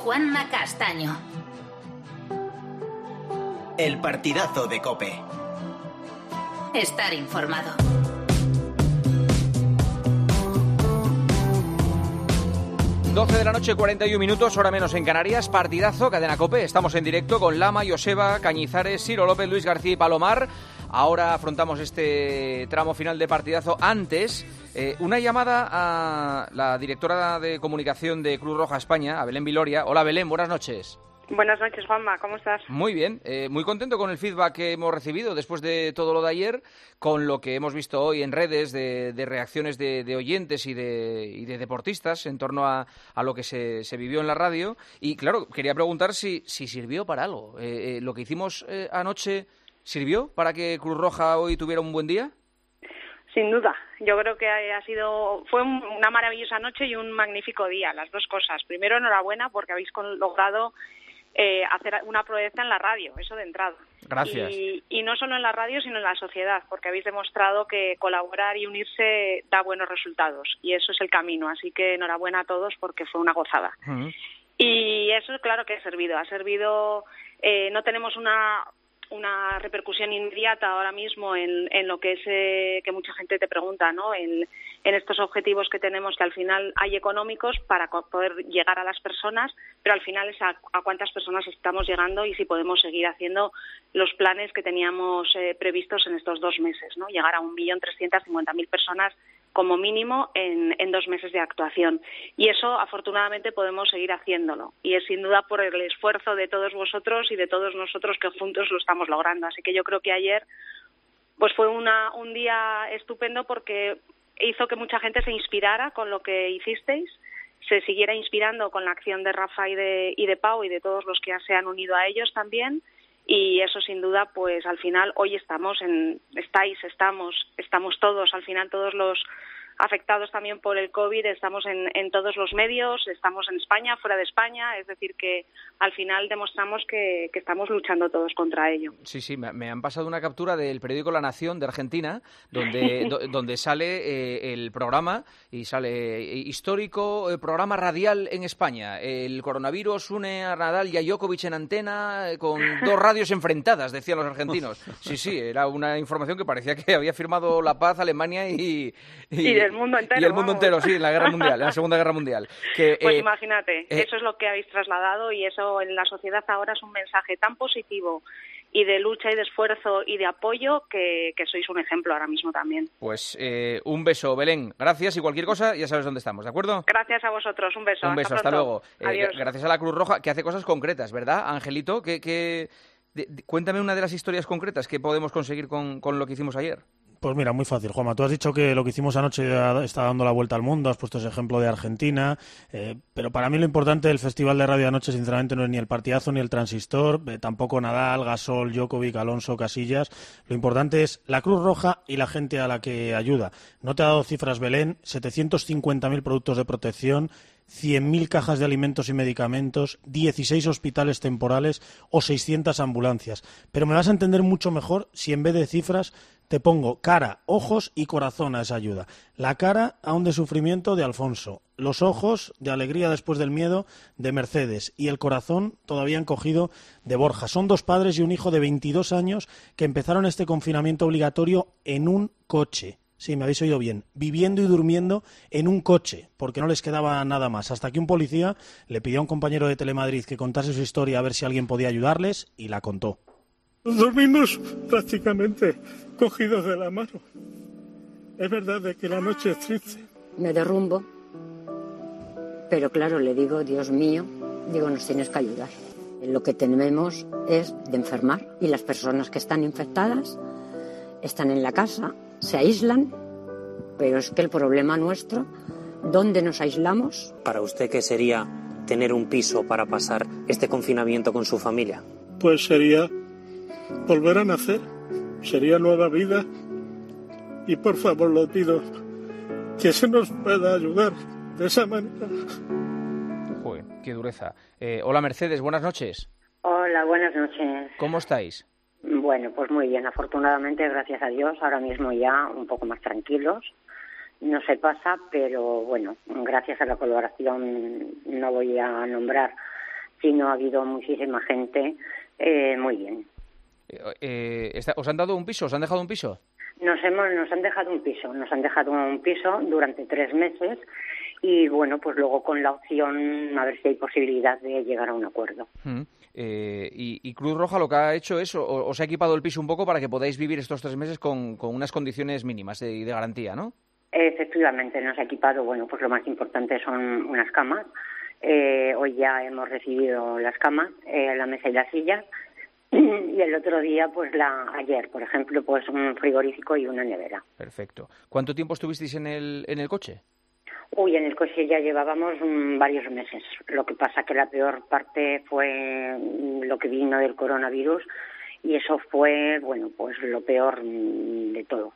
Juanma Castaño. El partidazo de COPE. Estar informado. Doce de la noche, 41 minutos, hora menos en Canarias. Partidazo, Cadena COPE. Estamos en directo con Lama, Joseba, Cañizares, Ciro López, Luis García y Palomar. Ahora afrontamos este tramo final de partidazo. Antes, una llamada a la directora de comunicación de Cruz Roja España, a Belén Viloria. Hola Belén, buenas noches. Buenas noches, Juanma, ¿cómo estás? Muy bien, muy contento con el feedback que hemos recibido después de todo lo de ayer, con lo que hemos visto hoy en redes de reacciones de oyentes y de deportistas en torno a lo que se vivió en la radio. Y claro, quería preguntar si sirvió para algo. ¿Lo que hicimos anoche sirvió para que Cruz Roja hoy tuviera un buen día? Sin duda, yo creo que fue una maravillosa noche y un magnífico día, las dos cosas. Primero, enhorabuena porque habéis logrado hacer una proeza en la radio, eso de entrada. Gracias. Y no solo en la radio, sino en la sociedad, porque habéis demostrado que colaborar y unirse da buenos resultados, y eso es el camino. Así que enhorabuena a todos porque fue una gozada. Uh-huh. Y eso, claro que ha servido. No tenemos una repercusión inmediata ahora mismo en lo que es que mucha gente te pregunta, ¿no? En estos objetivos que tenemos, que al final hay económicos para poder llegar a las personas, pero al final es a cuántas personas estamos llegando y si podemos seguir haciendo los planes que teníamos previstos en estos 2 meses, ¿no? Llegar a 1.350.000 personas como mínimo en 2 meses de actuación. Y eso, afortunadamente, podemos seguir haciéndolo. Y es sin duda por el esfuerzo de todos vosotros y de todos nosotros que juntos lo estamos logrando. Así que yo creo que ayer pues fue un día estupendo porque hizo que mucha gente se inspirara con lo que hicisteis, se siguiera inspirando con la acción de Rafa y de Pau y de todos los que se han unido a ellos también. Y eso sin duda, pues al final hoy estamos todos, al final todos los afectados también por el COVID, estamos en todos los medios, estamos en España, fuera de España, es decir que al final demostramos que estamos luchando todos contra ello. Sí, me han pasado una captura del periódico La Nación de Argentina, donde sale el programa y sale histórico programa radial en España. El coronavirus une a Nadal y a Djokovic en antena con 2 radios enfrentadas, decían los argentinos. Sí, era una información que parecía que había firmado la paz Alemania y el mundo entero. Y el mundo entero, sí, en la Guerra Mundial, en la Segunda Guerra Mundial. Pues imagínate, eso es lo que habéis trasladado y eso en la sociedad ahora es un mensaje tan positivo y de lucha y de esfuerzo y de apoyo que sois un ejemplo ahora mismo también. Pues un beso, Belén. Gracias y cualquier cosa ya sabes dónde estamos, ¿de acuerdo? Gracias a vosotros, un beso. Un beso, hasta luego. Adiós. Gracias a la Cruz Roja, que hace cosas concretas, ¿verdad, Angelito? Cuéntame una de las historias concretas que podemos conseguir con lo que hicimos ayer. Pues mira, muy fácil, Juanma. Tú has dicho que lo que hicimos anoche está dando la vuelta al mundo, has puesto ese ejemplo de Argentina, pero para mí lo importante del Festival de Radio anoche, sinceramente, no es ni el partidazo ni el transistor, tampoco Nadal, Gasol, Djokovic, Alonso, Casillas. Lo importante es la Cruz Roja y la gente a la que ayuda. No te ha dado cifras, Belén, 750.000 productos de protección, 100.000 cajas de alimentos y medicamentos, 16 hospitales temporales o 600 ambulancias. Pero me vas a entender mucho mejor si en vez de cifras te pongo cara, ojos y corazón a esa ayuda. La cara aún de sufrimiento de Alfonso, los ojos de alegría después del miedo de Mercedes y el corazón todavía encogido de Borja. Son 2 padres y un hijo de 22 años que empezaron este confinamiento obligatorio en un coche. Sí, me habéis oído bien, viviendo y durmiendo en un coche, porque no les quedaba nada más. Hasta que un policía le pidió a un compañero de Telemadrid que contase su historia a ver si alguien podía ayudarles y la contó. Dormimos prácticamente cogidos de la mano. Es verdad de que la noche es triste. Me derrumbo, pero claro, le digo, Dios mío, nos tienes que ayudar. Lo que tememos es de enfermar y las personas que están infectadas están en la casa, se aíslan, pero es que el problema nuestro, ¿dónde nos aislamos? ¿Para usted qué sería tener un piso para pasar este confinamiento con su familia? Pues sería volver a nacer, sería nueva vida y por favor le pido que se nos pueda ayudar de esa manera. Joder, qué dureza. Hola Mercedes, buenas noches. Hola, buenas noches. ¿Cómo estáis? Bueno, pues muy bien, afortunadamente, gracias a Dios, ahora mismo ya un poco más tranquilos. No se pasa, pero bueno, gracias a la colaboración, no voy a nombrar sino ha habido muchísima gente, muy bien. ¿Os han dado un piso? ¿Os han dejado un piso? Nos han dejado un piso durante 3 meses y bueno, pues luego con la opción a ver si hay posibilidad de llegar a un acuerdo. Y Cruz Roja lo que ha hecho es, os ha equipado el piso un poco para que podáis vivir estos 3 meses con unas condiciones mínimas de garantía, ¿no? Efectivamente, nos ha equipado, bueno, pues lo más importante son unas camas. Hoy ya hemos recibido las camas, la mesa y la silla. Y el otro día, pues ayer, por ejemplo, pues un frigorífico y una nevera. Perfecto. ¿Cuánto tiempo estuvisteis en el coche? En el coche ya llevábamos varios meses. Lo que pasa que la peor parte fue lo que vino del coronavirus y eso fue, bueno, pues lo peor de todo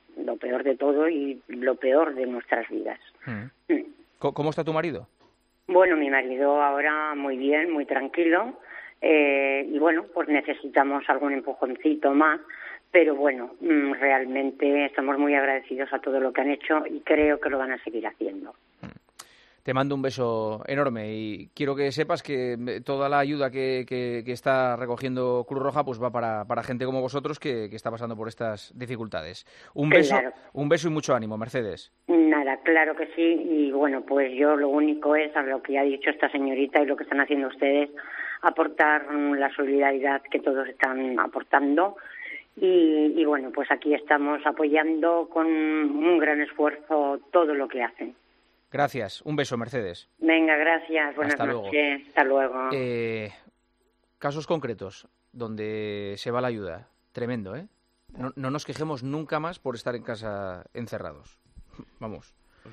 y lo peor de nuestras vidas. ¿Cómo está tu marido? Bueno, mi marido ahora muy bien, muy tranquilo. Y bueno, pues necesitamos algún empujoncito más, pero bueno, realmente estamos muy agradecidos a todo lo que han hecho y creo que lo van a seguir haciendo. Te mando un beso enorme y quiero que sepas que toda la ayuda que está recogiendo Cruz Roja pues va para gente como vosotros que está pasando por estas dificultades. Un beso y mucho ánimo, Mercedes. Nada, claro que sí, y bueno, pues yo lo único es a lo que ha dicho esta señorita y lo que están haciendo ustedes, aportar la solidaridad que todos están aportando y bueno, pues aquí estamos apoyando con un gran esfuerzo todo lo que hacen. Gracias. Un beso, Mercedes. Venga, gracias. Buenas noches. Hasta luego. Casos concretos donde se va la ayuda. Tremendo, ¿eh? No nos quejemos nunca más por estar en casa encerrados. Vamos.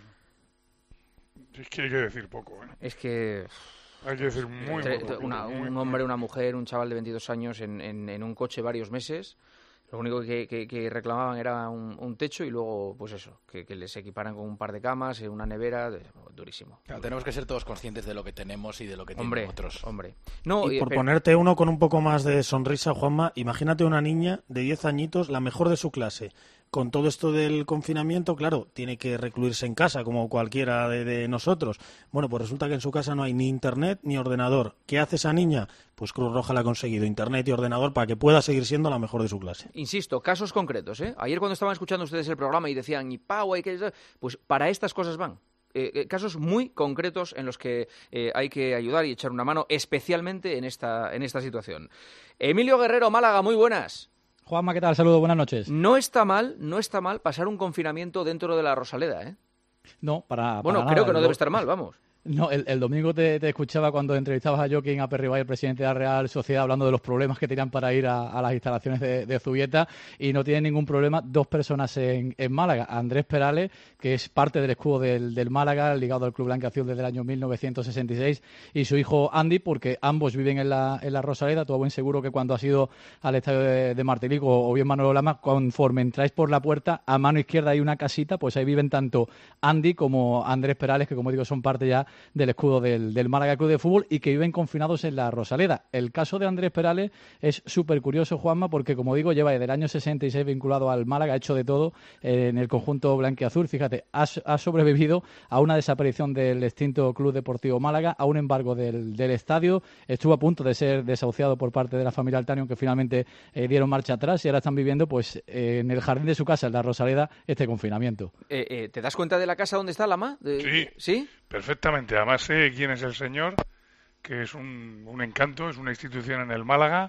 Es que hay que decir poco, ¿eh? Es que... Hay que decir muy poco. Un hombre, una mujer, un chaval de 22 años en un coche varios meses. Lo único que reclamaban era un techo y luego, pues eso, que les equiparan con un par de camas, una nevera, durísimo. Claro, tenemos que ser todos conscientes de lo que tenemos y de lo que tienen otros. No, y por ponerte uno con un poco más de sonrisa, Juanma, imagínate una niña de 10 añitos, la mejor de su clase. Con todo esto del confinamiento, claro, tiene que recluirse en casa, como cualquiera de nosotros. Bueno, pues resulta que en su casa no hay ni internet ni ordenador. ¿Qué hace esa niña? Pues Cruz Roja le ha conseguido internet y ordenador para que pueda seguir siendo la mejor de su clase. Insisto, casos concretos, ¿eh? Ayer cuando estaban escuchando ustedes el programa y decían, y Pau, pues para estas cosas van. Casos muy concretos en los que hay que ayudar y echar una mano, especialmente en esta situación. Emilio Guerrero, Málaga, muy buenas. Juanma, ¿qué tal? Saludos, buenas noches. No está mal pasar un confinamiento dentro de la Rosaleda, ¿eh? No, para Bueno, nada. creo que no debe estar mal, vamos. No, el domingo te escuchaba cuando entrevistabas a Joaquín Aperribay, el presidente de la Real Sociedad, hablando de los problemas que tenían para ir a las instalaciones de Zubieta, y no tienen ningún problema 2 personas en Málaga. Andrés Perales, que es parte del escudo del Málaga, ligado al Club Blanquiazul desde el año 1966, y su hijo Andy, porque ambos viven en la Rosaleda. Tú a buen seguro que cuando has ido al estadio de Martilico o bien Manolo Lama, conforme entráis por la puerta, a mano izquierda hay una casita, pues ahí viven tanto Andy como Andrés Perales, que como digo son parte ya del escudo del Málaga Club de Fútbol y que viven confinados en la Rosaleda. El caso de Andrés Perales es súper curioso, Juanma, porque como digo, lleva desde el año 66 vinculado al Málaga, ha hecho de todo en el conjunto blanquiazul. Fíjate, ha sobrevivido a una desaparición del extinto Club Deportivo Málaga, a un embargo del estadio, estuvo a punto de ser desahuciado por parte de la familia Altani, aunque finalmente dieron marcha atrás y ahora están viviendo pues en el jardín de su casa, en la Rosaleda, este confinamiento. ¿Te das cuenta de la casa donde está Lama? Sí, perfectamente. Además sé quién es el señor, que es un encanto, es una institución en el Málaga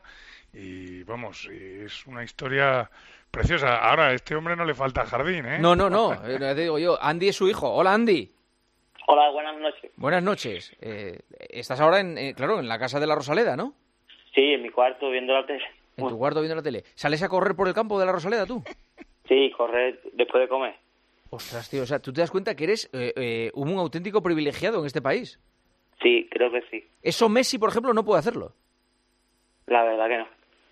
y vamos, es una historia preciosa. Ahora, a este hombre no le falta jardín, ¿eh? No, te digo yo, Andy es su hijo. Hola, Andy. Hola, buenas noches. Buenas noches. Estás ahora en la casa de la Rosaleda, ¿no? Sí, en mi cuarto viendo la tele. En tu cuarto viendo la tele. ¿Sales a correr por el campo de la Rosaleda tú? Sí, correr después de comer. Ostras, tío, o sea, ¿tú te das cuenta que eres un auténtico privilegiado en este país? Sí, creo que sí. Eso Messi, por ejemplo, no puede hacerlo. La verdad que no.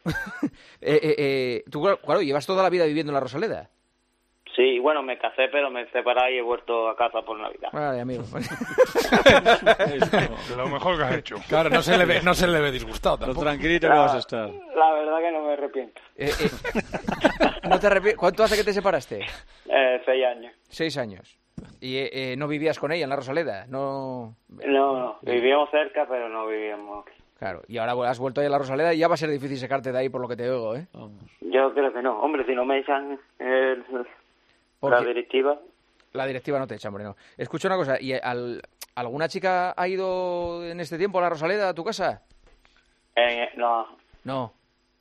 Tú, claro, llevas toda la vida viviendo en la Rosaleda. Sí, bueno, me casé, pero me separé y he vuelto a casa por Navidad. Vale, amigo. De lo mejor que has hecho. Claro, no se le ve disgustado tampoco. Lo tranquilito que vas a estar. La verdad que no me arrepiento. ¿No te arrepientes? ¿Cuánto hace que te separaste? 6 años. 6 años. ¿Y no vivías con ella en la Rosaleda? No, vivíamos cerca, pero no vivíamos aquí. Claro, y ahora has vuelto ahí a la Rosaleda y ya va a ser difícil sacarte de ahí por lo que te oigo, ¿eh? Yo creo que no. Hombre, si no me echan la directiva... La directiva no te echa, hombre, no. Escucha una cosa, ¿y alguna chica ha ido en este tiempo a la Rosaleda, a tu casa? No. No.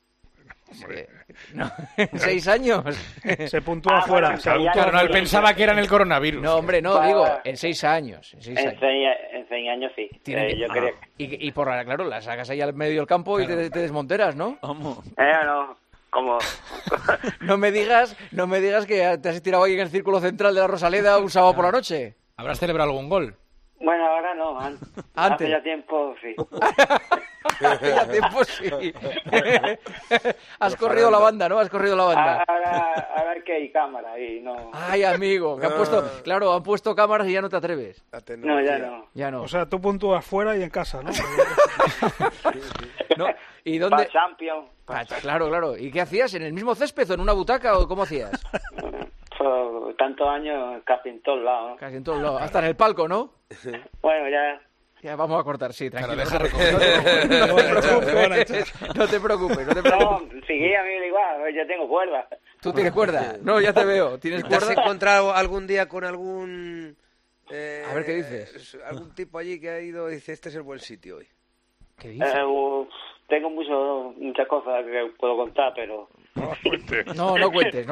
No. ¿En 6 años? Se puntúa afuera. Claro, no, él pensaba que era en el coronavirus. No, hombre, no, digo, en 6 años. En 6 años sí. Yo creo. Y por claro, la sacas ahí al medio del campo y te desmonteras, ¿no? No. Como... No me digas que te has tirado ahí en el círculo central de la Rosaleda un sábado por la noche. ¿Habrás celebrado algún gol? Bueno, ahora no, antes. Hace ya tiempo, sí. Hace ya tiempo, sí. Has corrido la banda, ¿no? Has corrido la banda. Ahora es que hay cámara y no... Ay, amigo, que han puesto cámaras y ya no te atreves. No, ya no. Ya no. O sea, tú puntúas fuera y en casa, ¿no? ¿No? ¿Y dónde? Para Champions. Claro. ¿Y qué hacías? ¿En el mismo césped o en una butaca o cómo hacías? Tantos años casi en todos lados, ¿no? Casi en todos lados. Hasta en el palco, ¿no? Bueno, ya... Ya, vamos a cortar, sí, tranquilo. No te preocupes. No, seguí a mí igual, yo tengo cuerda. ¿Tú tienes cuerda? No, ya te veo. ¿Tienes cuerda? ¿Te has encontrado algún día con algún... a ver, ¿qué dices? Algún tipo allí que ha ido y dice, este es el buen sitio hoy? ¿Qué dices? Tengo muchas cosas que puedo contar, pero... No cuentes.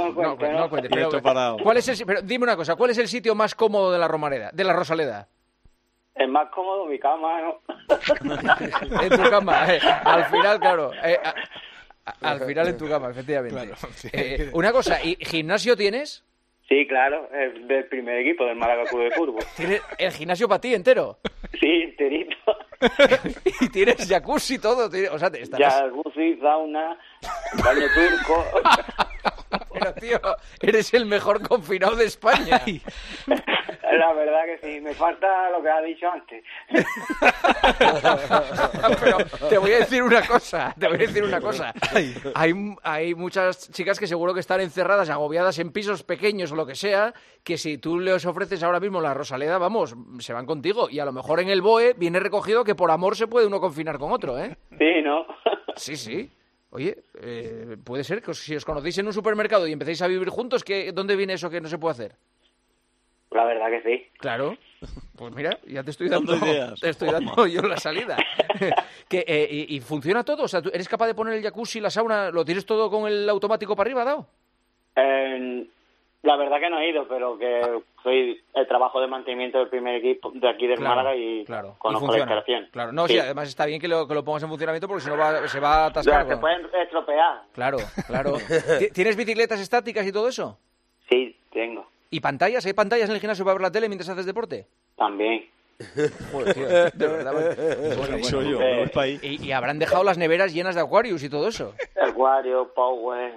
Pero dime una cosa, ¿cuál es el sitio más cómodo de la Rosaleda? Es más cómodo mi cama, ¿no? En tu cama, al final, claro. Al final en tu cama, efectivamente. Claro, sí. Una cosa, ¿y gimnasio tienes? Sí, claro, es del primer equipo del Málaga Club de Fútbol. ¿Tienes el gimnasio para ti entero? Sí, enterito. Y tienes jacuzzi y todo, o sea, jacuzzi, sauna, baño turco. Pero tío, eres el mejor confinado de España. La verdad que sí, me falta lo que has dicho antes. Pero te voy a decir una cosa. Hay muchas chicas que seguro que están encerradas, agobiadas en pisos pequeños o lo que sea, que si tú les ofreces ahora mismo la Rosaleda, vamos, se van contigo. Y a lo mejor en el BOE viene recogido que por amor se puede uno confinar con otro, ¿eh? Sí, ¿no? Sí. Oye, puede ser que si os conocéis en un supermercado y empecéis a vivir juntos, ¿dónde viene eso que no se puede hacer? La verdad que sí. Claro. Pues mira, ya te estoy dando yo la salida. ¿Y funciona todo? O sea, ¿tú eres capaz de poner el jacuzzi, la sauna, lo tienes todo con el automático para arriba, dado? La verdad que no he ido, pero que soy el trabajo de mantenimiento del primer equipo de aquí del Málaga y conozco la instalación. Claro, no, sí, además está bien que lo pongas en funcionamiento porque si no se va a atascar. Se pueden estropear. Claro. ¿Tienes bicicletas estáticas y todo eso? Sí, tengo. ¿Y pantallas? ¿Hay pantallas en el gimnasio para ver la tele mientras haces deporte? También. Joder, tío, de verdad. Bueno. ¿Y habrán dejado las neveras llenas de Aquarius y todo eso? Acuario, Power...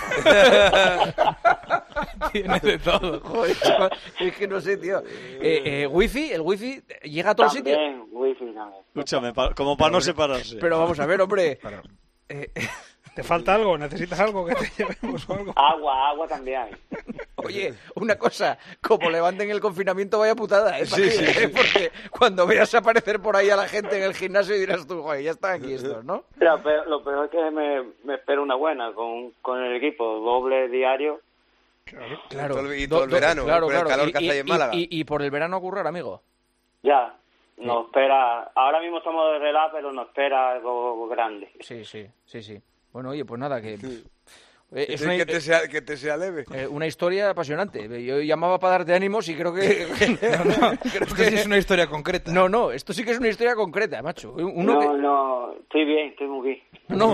Tiene de todo. Joder, es que no sé, tío. ¿Wifi? ¿El wifi llega a todos sitios? También, wifi también. Escúchame, como para no separarse. Pero vamos a ver, hombre... ¿Te falta algo? ¿Necesitas algo que te llevemos o algo? Agua también hay. Oye, una cosa, como levanten el confinamiento, vaya putada, ¿eh? Sí. Porque cuando veas aparecer por ahí a la gente en el gimnasio y dirás tú, joder, ya están aquí estos, ¿no? Lo peor es que me espero una buena con el equipo, doble diario. Claro. Y todo el verano, con el calor que hace ahí en Málaga. Y por el verano a currar, amigo. Ya. Nos espera, ahora mismo estamos de relax, pero nos espera algo grande. Sí. Bueno, oye, pues nada, que te sea leve. Una historia apasionante. Yo llamaba para darte ánimos y creo que... Esto sí es una historia concreta. No, esto sí que es una historia concreta, macho. No, estoy bien, estoy muy bien. No.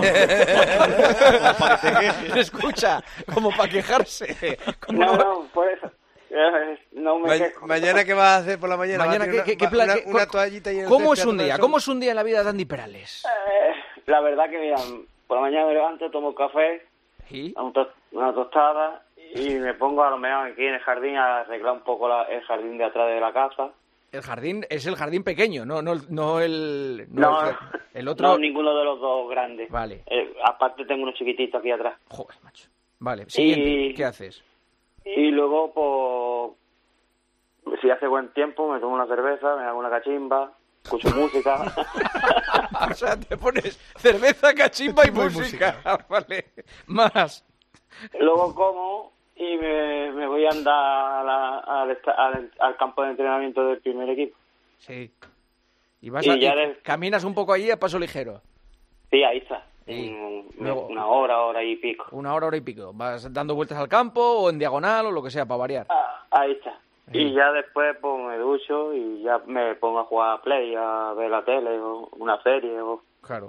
Escucha, como para quejarse. No, por eso. No me quejo. ¿Mañana qué vas a hacer por la mañana? Una toallita y ¿Cómo es un día? ¿Cómo es un día en la vida de Andy Perales? La verdad que, mira, por la mañana me levanto, tomo café, ¿y? una tostada y me pongo a lo mejor aquí en el jardín a arreglar un poco el jardín de atrás de la casa. El jardín es el jardín pequeño, no el otro. No, ninguno de los dos grandes. Vale. Aparte tengo unos chiquititos aquí atrás. Joder, macho. Vale, siguiente. ¿Qué haces? Y luego, pues, si hace buen tiempo, me tomo una cerveza, me hago una cachimba. escucho música. O sea, te pones cerveza, cachimba y música. Vale, más. Luego como y me voy a andar al campo de entrenamiento del primer equipo. Sí. Y caminas un poco allí a paso ligero. Sí, ahí está. Luego, una hora y pico. Una hora y pico. ¿Vas dando vueltas al campo o en diagonal o lo que sea para variar? Ahí está. Sí. Y ya después pues me ducho y ya me pongo a jugar a Play, a ver la tele o una serie. Claro.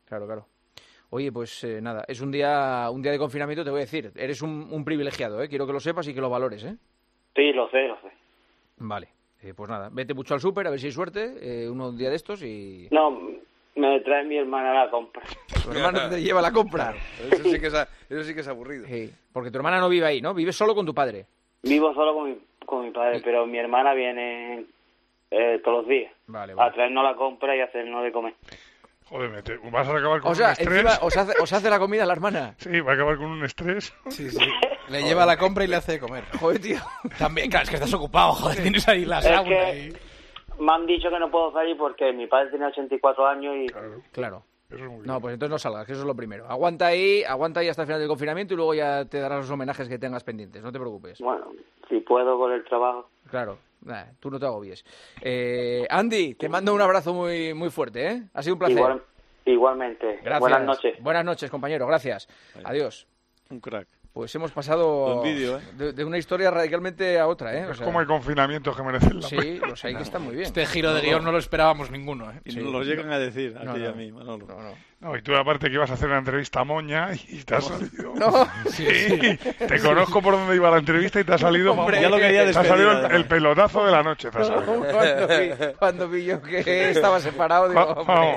Oye, pues nada, es un día de confinamiento, te voy a decir. Eres un privilegiado, ¿eh? Quiero que lo sepas y que lo valores, ¿eh? Sí, lo sé. Vale, pues nada, vete mucho al súper, a ver si hay suerte, un día de estos y... No, me trae mi hermana a la compra. ¿Tu hermana te lleva a la compra? Eso sí que es aburrido. Sí, porque tu hermana no vive ahí, ¿no? ¿Vives solo con tu padre? Vivo solo con mi padre, pero mi hermana viene todos los días. Vale. A traernos la compra y hacernos de comer. Joder, vas a acabar con un estrés. Encima os hace la comida la hermana. Sí, va a acabar con un estrés. Sí. Le lleva la compra y le hace de comer. Joder, tío. También, claro, es que estás ocupado, joder, tienes ahí la sauna. Me han dicho que no puedo salir porque mi padre tiene 84 años y... Claro. No, pues entonces no salgas, que eso es lo primero. Aguanta ahí hasta el final del confinamiento y luego ya te darás los homenajes que tengas pendientes, no te preocupes. Bueno, si puedo con el trabajo. Claro, tú no te agobies. Andy, te mando un abrazo muy, muy fuerte, ¿eh? Ha sido un placer. Igualmente. Gracias. Buenas noches. Buenas noches, compañero, gracias. Adiós. Un crack. Pues hemos pasado de una historia radicalmente a otra, ¿eh? Es como el confinamiento que merecen la pena. Sí, los hay que están muy bien. Este giro de guión no lo esperábamos ninguno, ¿eh? Y nos lo llegan a decir a ti y a mí, Manolo. No, y tú aparte que ibas a hacer una entrevista a Moña y te ha salido... No, sí. Te conozco por dónde iba la entrevista y te ha salido... Hombre, ya lo quería despedir, te ha salido el pelotazo de la noche, te ha salido. Cuando vi yo que estaba separado, digo... Vamos.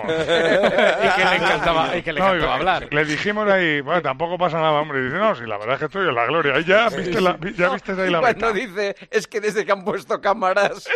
Y que le encantaba hablar. Le dijimos ahí, bueno, tampoco pasa nada, hombre. Y dice, no, si la verdad es que estoy en la gloria. Ahí ya viste ahí la meta. Cuando dice, es que desde que han puesto cámaras...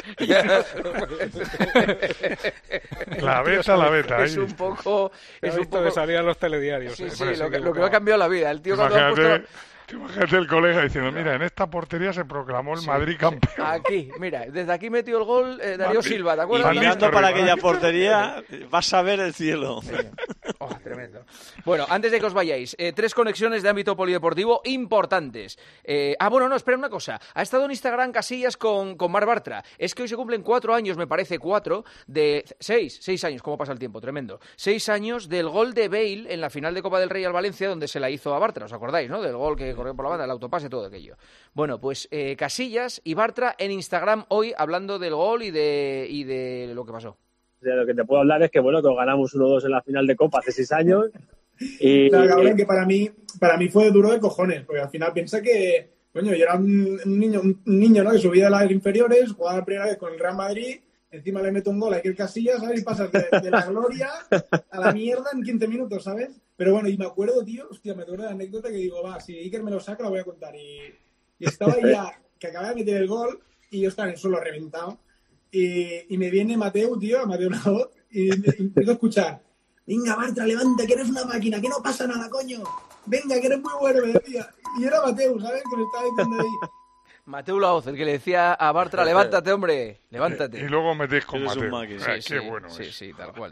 La beta. Es un poco... que salían los telediarios. Sí, lo que me ha cambiado la vida. El tío cuando ha puesto... Imagínate el colega diciendo, mira, en esta portería se proclamó el Madrid campeón. Aquí, mira, desde aquí metió el gol Darío Silva, ¿te acuerdas? Y mirando para aquella portería vas a ver el cielo. Tremendo. Bueno, antes de que os vayáis, 3 conexiones de ámbito polideportivo importantes. Espera una cosa. Ha estado en Instagram Casillas con Marc Bartra. Es que hoy se cumplen 4 años, me parece 4, de 6 años, cómo pasa el tiempo, tremendo. 6 años del gol de Bale en la final de Copa del Rey al Valencia, donde se la hizo a Bartra, ¿os acordáis, no? Del gol que corrió por la banda, el autopase, todo aquello. Bueno, pues Casillas y Bartra en Instagram hoy hablando del gol y de lo que pasó. O sea, lo que te puedo hablar es que bueno, que ganamos 1-2 en la final de Copa hace 6 años. Y cabrón, que para mí fue duro de cojones, porque al final piensa que, coño, yo era un niño, ¿no? Que subía de las inferiores, jugaba la primera vez con el Real Madrid, encima le meto un gol a Iker Casillas, ¿sabes? Y pasas de la gloria a la mierda en 15 minutos, ¿sabes? Pero bueno, y me acuerdo, tío, hostia, me acuerdo de la anécdota que digo, va, si Iker me lo saca, lo voy a contar. Y estaba ahí ya, que acababa de meter el gol, y yo estaba en el suelo reventado. Y me viene Mateu Laoz, y empiezo a escuchar, venga, Bartra, levanta, que eres una máquina, que no pasa nada, coño. Venga, que eres muy bueno, me decía. Y era Mateu, ¿sabes? Que me estaba diciendo ahí. Mateu Laoz, el que le decía a Bartra, levántate, hombre, levántate. Y luego metéis con Mateu. Qué bueno es. Sí, tal cual.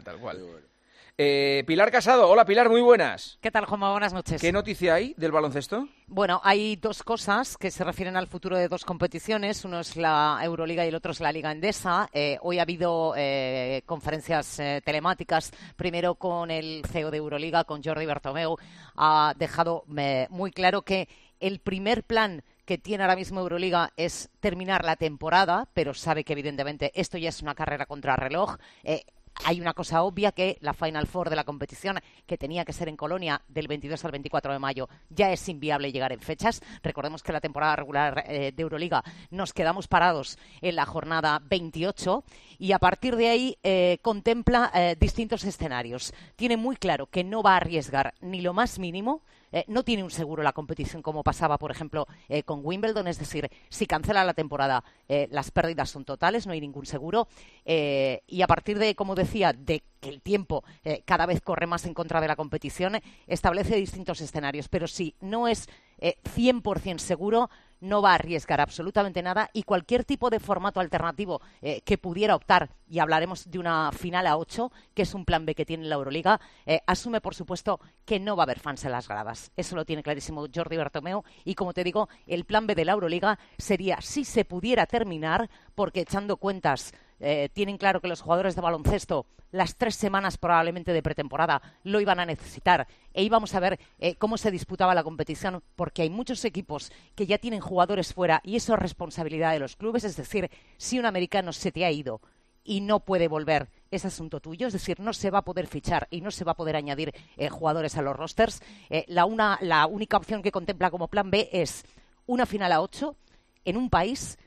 Pilar Casado, hola Pilar, muy buenas. ¿Qué tal, Juanma? Buenas noches. ¿Qué noticia hay del baloncesto? Bueno, hay 2 cosas que se refieren al futuro de 2 competiciones. Uno es la Euroliga y el otro es la Liga Endesa. Hoy ha habido conferencias telemáticas, primero con el CEO de Euroliga, con Jordi Bertomeu. Ha dejado muy claro que el primer plan que tiene ahora mismo Euroliga es terminar la temporada, pero sabe que evidentemente esto ya es una carrera contra reloj. Hay una cosa obvia, que la Final Four de la competición, que tenía que ser en Colonia del 22 al 24 de mayo, ya es inviable llegar en fechas. Recordemos que la temporada regular de Euroliga nos quedamos parados en la jornada 28 y a partir de ahí contempla distintos escenarios. Tiene muy claro que no va a arriesgar ni lo más mínimo. No tiene un seguro la competición como pasaba, por ejemplo, con Wimbledon, es decir, si cancela la temporada las pérdidas son totales, no hay ningún seguro y a partir de, como decía, de que el tiempo cada vez corre más en contra de la competición, establece distintos escenarios, pero si no es 100% seguro, no va a arriesgar absolutamente nada y cualquier tipo de formato alternativo que pudiera optar, y hablaremos de una final a 8, que es un plan B que tiene la Euroliga, asume, por supuesto, que no va a haber fans en las gradas. Eso lo tiene clarísimo Jordi Bertomeu y, como te digo, el plan B de la Euroliga sería, si se pudiera terminar, porque echando cuentas, tienen claro que los jugadores de baloncesto las 3 semanas probablemente de pretemporada lo iban a necesitar e íbamos a ver cómo se disputaba la competición, porque hay muchos equipos que ya tienen jugadores fuera y eso es responsabilidad de los clubes. Es decir, si un americano se te ha ido y no puede volver, es asunto tuyo, es decir, no se va a poder fichar y no se va a poder añadir jugadores a los rosters. La única opción que contempla como plan B es una final a 8 en un país.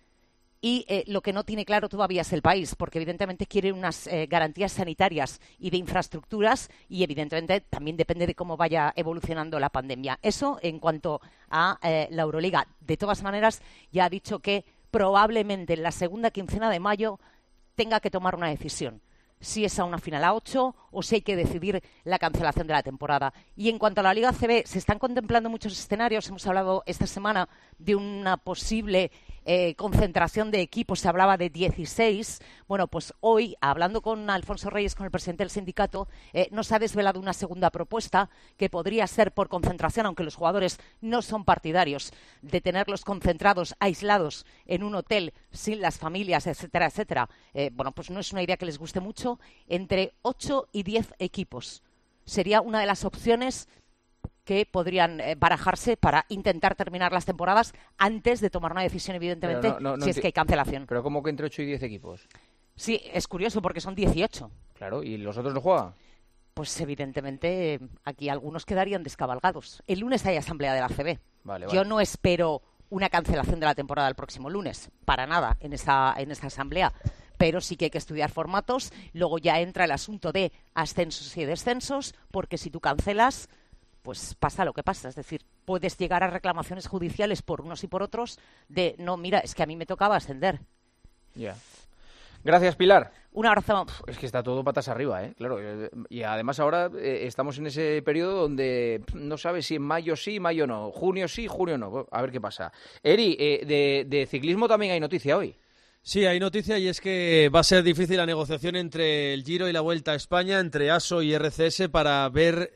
Y lo que no tiene claro todavía es el país, porque evidentemente quiere unas garantías sanitarias y de infraestructuras y evidentemente también depende de cómo vaya evolucionando la pandemia. Eso en cuanto a la Euroliga. De todas maneras, ya ha dicho que probablemente en la segunda quincena de mayo tenga que tomar una decisión. Si es a una final a 8 o si hay que decidir la cancelación de la temporada. Y en cuanto a la Liga ACB, se están contemplando muchos escenarios. Hemos hablado esta semana de una posible concentración de equipos, se hablaba de 16. Bueno, pues hoy, hablando con Alfonso Reyes, con el presidente del sindicato, nos ha desvelado una segunda propuesta que podría ser por concentración, aunque los jugadores no son partidarios de tenerlos concentrados, aislados en un hotel, sin las familias, etcétera, etcétera. Bueno, pues no es una idea que les guste mucho. Entre 8 y 10 equipos. Sería una de las opciones que podrían barajarse para intentar terminar las temporadas antes de tomar una decisión, evidentemente, si es que hay cancelación. ¿Pero cómo que entre 8 y 10 equipos? Sí, es curioso porque son 18. Claro, ¿y los otros no juegan? Pues evidentemente aquí algunos quedarían descabalgados. El lunes hay asamblea de la ACB. Vale. Yo no espero una cancelación de la temporada el próximo lunes, para nada, en esa asamblea. Pero sí que hay que estudiar formatos. Luego ya entra el asunto de ascensos y descensos, porque si tú cancelas, pues pasa lo que pasa. Es decir, puedes llegar a reclamaciones judiciales por unos y por otros de, no, mira, es que a mí me tocaba ascender. Ya. Gracias, Pilar. Un abrazo. Es que está todo patas arriba, Claro. Y además ahora estamos en ese periodo donde no sabes si en mayo sí, mayo no, junio sí, junio no. A ver qué pasa. Eri, de ciclismo también hay noticia hoy. Sí, hay noticia y es que va a ser difícil la negociación entre el Giro y la Vuelta a España, entre ASO y RCS, para ver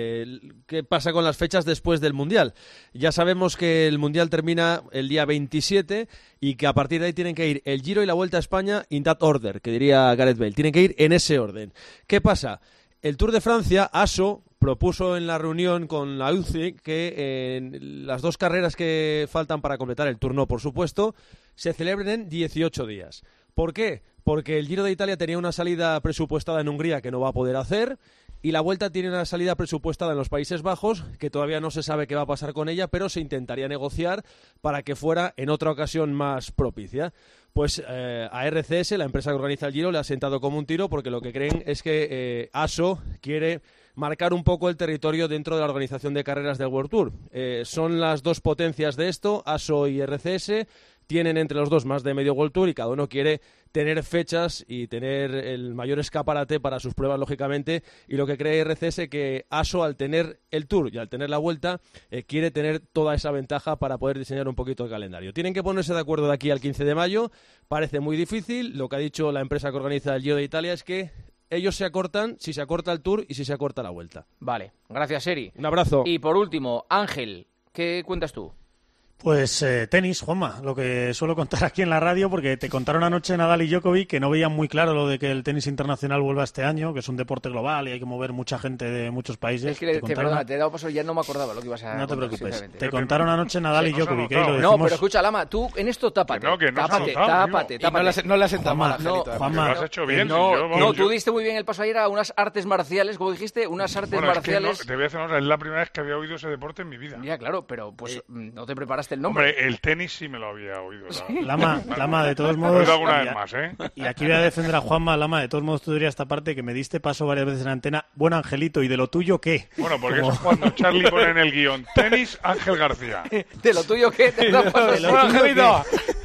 qué pasa con las fechas después del Mundial. Ya sabemos que el Mundial termina el día 27 y que a partir de ahí tienen que ir el Giro y la Vuelta a España in that order, que diría Gareth Bale. Tienen que ir en ese orden. ¿Qué pasa? El Tour de Francia, ASO, propuso en la reunión con la UCI que en las 2 carreras que faltan para completar el Tour, no, por supuesto, se celebren en 18 días. ¿Por qué? Porque el Giro de Italia tenía una salida presupuestada en Hungría que no va a poder hacer y la Vuelta tiene una salida presupuestada en los Países Bajos que todavía no se sabe qué va a pasar con ella, pero se intentaría negociar para que fuera en otra ocasión más propicia. Pues a RCS, la empresa que organiza el Giro, le ha sentado como un tiro porque lo que creen es que ASO quiere marcar un poco el territorio dentro de la organización de carreras del World Tour. Son las 2 potencias de esto, ASO y RCS, tienen entre los dos más de medio World Tour y cada uno quiere tener fechas y tener el mayor escaparate para sus pruebas, lógicamente, y lo que cree RCS que ASO, al tener el Tour y al tener la Vuelta, quiere tener toda esa ventaja para poder diseñar un poquito el calendario. Tienen que ponerse de acuerdo de aquí al 15 de mayo, parece muy difícil. Lo que ha dicho la empresa que organiza el Giro de Italia es que ellos se acortan si se acorta el Tour y si se acorta la Vuelta. Vale, gracias, Eri. Un abrazo. Y por último, Ángel, ¿qué cuentas tú? Pues tenis, Juanma, lo que suelo contar aquí en la radio, porque te contaron anoche Nadal y Djokovic que no veían muy claro lo de que el tenis internacional vuelva este año, que es un deporte global y hay que mover mucha gente de muchos países. Es que te he dado paso, ya no me acordaba lo que ibas a No te contar, preocupes, te contaron anoche Nadal y Djokovic. No, pero escucha, Lama, tú en esto tápate. Tápate. No le has sentado mal, Angelito. Juanma, lo has hecho bien. No, tú diste muy bien el paso ayer a unas artes marciales, como dijiste, unas artes marciales. Es que te voy a decir, es la primera vez que había oído ese deporte en mi vida. Ya, claro, pero pues no te preparaste el nombre. Hombre, el tenis sí me lo había oído. Lama, de todos modos... alguna vez más, Y aquí voy a defender a Juanma. Lama, de todos modos tú dirías esta parte que me diste paso varias veces en antena. Bueno, Angelito, ¿y de lo tuyo qué? Bueno, porque eso es cuando Charlie pone en el guión tenis, Ángel García. ¿De lo tuyo qué? ¿De lo tuyo Angelito?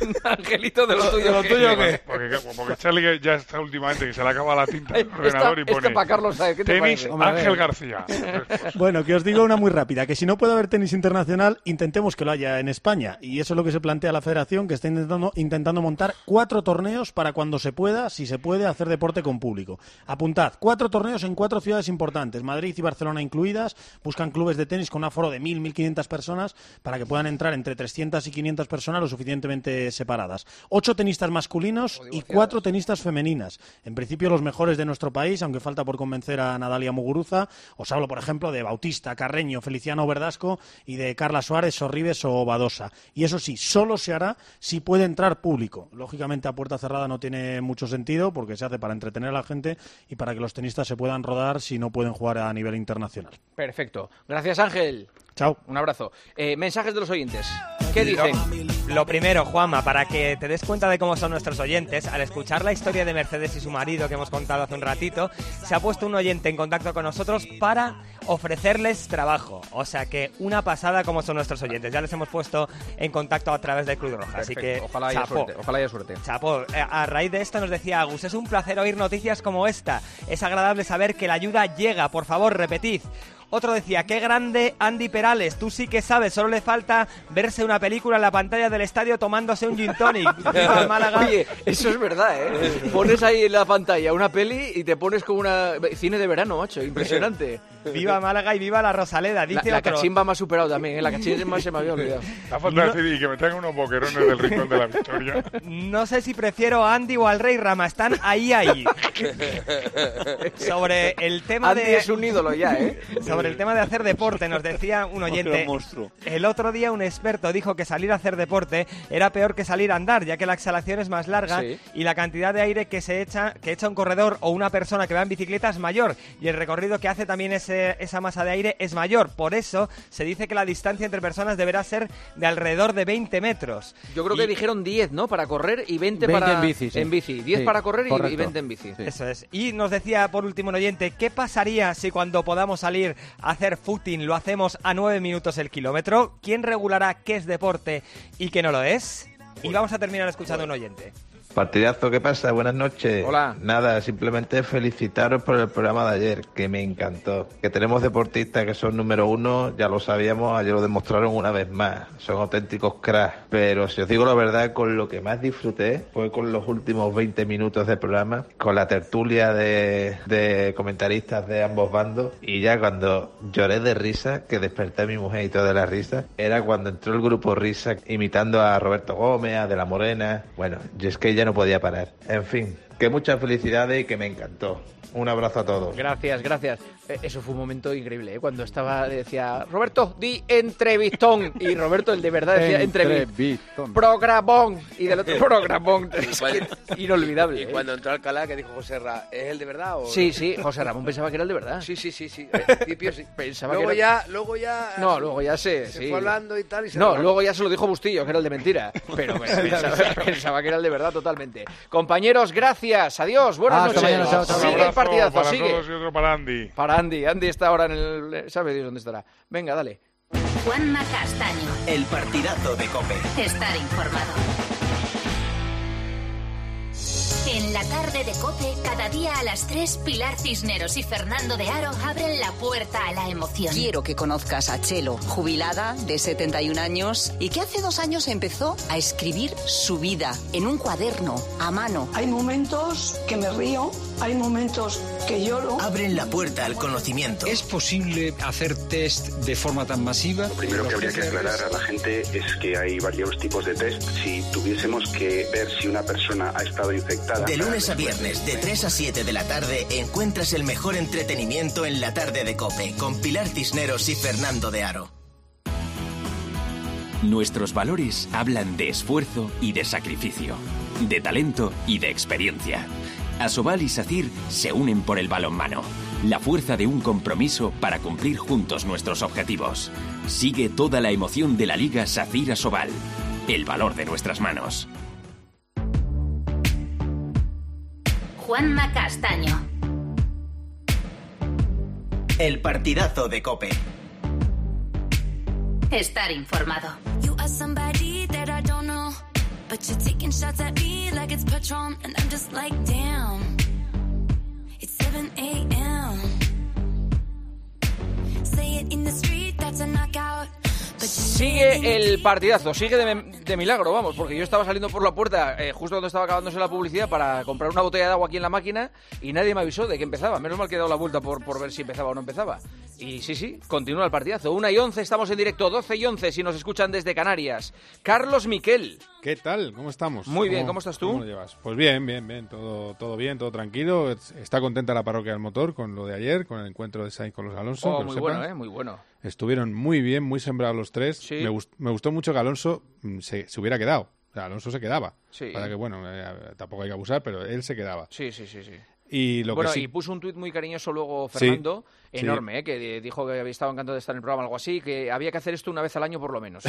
Angelito, de lo tuyo. ¿De lo tuyo qué? Porque Charlie ya está últimamente que se le acaba la tinta al ordenador y pone para Carlos Saez, ¿qué te tenis parece? Ángel García. Bueno, que os digo una muy rápida, que si no puede haber tenis internacional, intentemos que lo haya en España. Y eso es lo que se plantea la Federación, que está intentando montar 4 torneos para cuando se pueda, si se puede, hacer deporte con público. Apuntad, 4 torneos en 4 ciudades importantes, Madrid y Barcelona incluidas. Buscan clubes de tenis con un aforo de 1.000-1.500 personas para que puedan entrar entre 300 y 500 personas lo suficientemente separadas. 8 tenistas masculinos y 4 tenistas femeninas. En principio los mejores de nuestro país, aunque falta por convencer a Natalia Muguruza. Os hablo, por ejemplo, de Bautista, Carreño, Feliciano Verdasco y de Carla Suárez, Sorribes o Badosa. Y eso sí, solo se hará si puede entrar público. Lógicamente a puerta cerrada no tiene mucho sentido porque se hace para entretener a la gente y para que los tenistas se puedan rodar si no pueden jugar a nivel internacional. Perfecto. Gracias, Ángel. Chao. Un abrazo. Mensajes de los oyentes. ¿Qué dicen? Lo primero, Juanma, para que te des cuenta de cómo son nuestros oyentes, al escuchar la historia de Mercedes y su marido que hemos contado hace un ratito, se ha puesto un oyente en contacto con nosotros para ofrecerles trabajo. O sea que una pasada como son nuestros oyentes. Ya les hemos puesto en contacto a través de Cruz Roja. Así que, ojalá haya suerte. Ojalá haya suerte. Chapo. A raíz de esto nos decía Agus, es un placer oír noticias como esta. Es agradable saber que la ayuda llega. Por favor, repetid. Otro decía, qué grande Andy Perales, tú sí que sabes, solo le falta verse una película en la pantalla del estadio tomándose un gin tonic. Málaga. Oye, eso es verdad, ¿eh? Pones ahí en la pantalla una peli y te pones como una cine de verano, macho, impresionante. Viva Málaga y viva la Rosaleda, dice la otro. cachimba me ha superado también, ¿eh? La cachimba se me había olvidado. La falta decir y que me traigan unos boquerones del Rincón de la Victoria. No sé si prefiero a Andy o al Rey Rama, están ahí. Sobre el tema Andy es un ídolo ya, ¿eh? Sobre el tema de hacer deporte, nos decía un oyente, el otro día un experto dijo que salir a hacer deporte era peor que salir a andar, ya que la exhalación es más larga y la cantidad de aire que echa un corredor o una persona que va en bicicleta es mayor y el recorrido que hace también esa masa de aire es mayor. Por eso se dice que la distancia entre personas deberá ser de alrededor de 20 metros. Yo creo que dijeron 10, ¿no? Para correr y 20 para... en bici. Sí. En bici. 10 para correr y 20 en bici. Sí. Eso es. Y nos decía por último un oyente, ¿qué pasaría si cuando podamos salir a hacer footing lo hacemos a 9 minutos el kilómetro? ¿Quién regulará qué es deporte y qué no lo es? Y vamos a terminar escuchando a un oyente. Partidazo, ¿qué pasa? Buenas noches. Hola. Nada, simplemente felicitaros por el programa de ayer, que me encantó. Que tenemos deportistas que son número 1, ya lo sabíamos, ayer lo demostraron una vez más. Son auténticos cracks. Pero si os digo la verdad, con lo que más disfruté fue con los últimos 20 minutos de programa, con la tertulia de comentaristas de ambos bandos. Y ya cuando lloré de risa, que desperté a mi mujer y toda la risa, era cuando entró el grupo Risa imitando a Roberto Gómez, a De la Morena. Bueno, yo es que ya no podía parar. En fin, que muchas felicidades y que me encantó. Un abrazo a todos. Gracias. Eso fue un momento increíble, ¿eh? Cuando decía, Roberto, di entrevistón. Y Roberto, el de verdad, decía entrevistón. Programón. Y del otro programón. Es que inolvidable. Y cuando entró Alcalá, que dijo José Ra, ¿es el de verdad o...? Sí, José Ramón pensaba que era el de verdad. Sí. Al principio sí. Pensaba luego que era... Luego ya... No, luego ya se fue hablando y tal. Y luego ya se lo dijo Bustillo, que era el de mentira. Pero pensaba que era el de verdad totalmente. Compañeros, gracias. Adiós. Buenas noches. Mañana, chao. Sigue el partidazo, para sigue. Todos y otro para Andy. Para Andy. Andy está ahora en el... ¿Sabe Dios dónde estará? Venga, dale. Juanma Castaño. El partidazo de COPE. Estar informado. En la tarde de COPE, cada día a las 3, Pilar Cisneros y Fernando de Aro abren la puerta a la emoción. Quiero que conozcas a Chelo, jubilada de 71 años y que hace 2 años empezó a escribir su vida en un cuaderno, a mano. Hay momentos que me río, hay momentos que lloro. Abren la puerta al conocimiento. ¿Es posible hacer test de forma tan masiva? Lo primero que habría que aclarar a la gente es que hay varios tipos de test. Si tuviésemos que ver si una persona ha estado infectada... De lunes a viernes, de 3 a 7 de la tarde, encuentras el mejor entretenimiento en la tarde de COPE, con Pilar Cisneros y Fernando de Aro. Nuestros valores hablan de esfuerzo y de sacrificio, de talento y de experiencia. Asobal y SACIR se unen por el balonmano, la fuerza de un compromiso para cumplir juntos nuestros objetivos. Sigue toda la emoción de la Liga SACIR-Asobal, el valor de nuestras manos. Juanma Castaño. El partidazo de COPE. Estar informado. But you're taking shots at me like it's Patron, and I'm just like, damn. It's 7 a.m. Say it in the street, that's a knockout. Sigue el partidazo, sigue de milagro, vamos, porque yo estaba saliendo por la puerta justo cuando estaba acabándose la publicidad para comprar una botella de agua aquí en la máquina y nadie me avisó de que empezaba. Menos mal que he dado la vuelta por ver si empezaba o no empezaba. Y sí, continúa el partidazo. 1:11, estamos en directo, 12:11 si nos escuchan desde Canarias. Carlos Miquel. ¿Qué tal? ¿Cómo estamos? Muy bien, ¿cómo estás tú? ¿Cómo lo llevas? Pues bien, todo bien, todo tranquilo. Está contenta la parroquia del motor con lo de ayer, con el encuentro de Sainz con los Alonso. Muy bueno, muy bueno. Estuvieron muy bien, muy sembrados los tres. Sí. Me gustó mucho que Alonso se hubiera quedado. O sea, Alonso se quedaba. Sí. Para que, tampoco hay que abusar, pero él se quedaba. Sí. Y y puso un tuit muy cariñoso luego Fernando, enorme, que dijo que había estado encantado de estar en el programa, algo así, que había que hacer esto una vez al año por lo menos.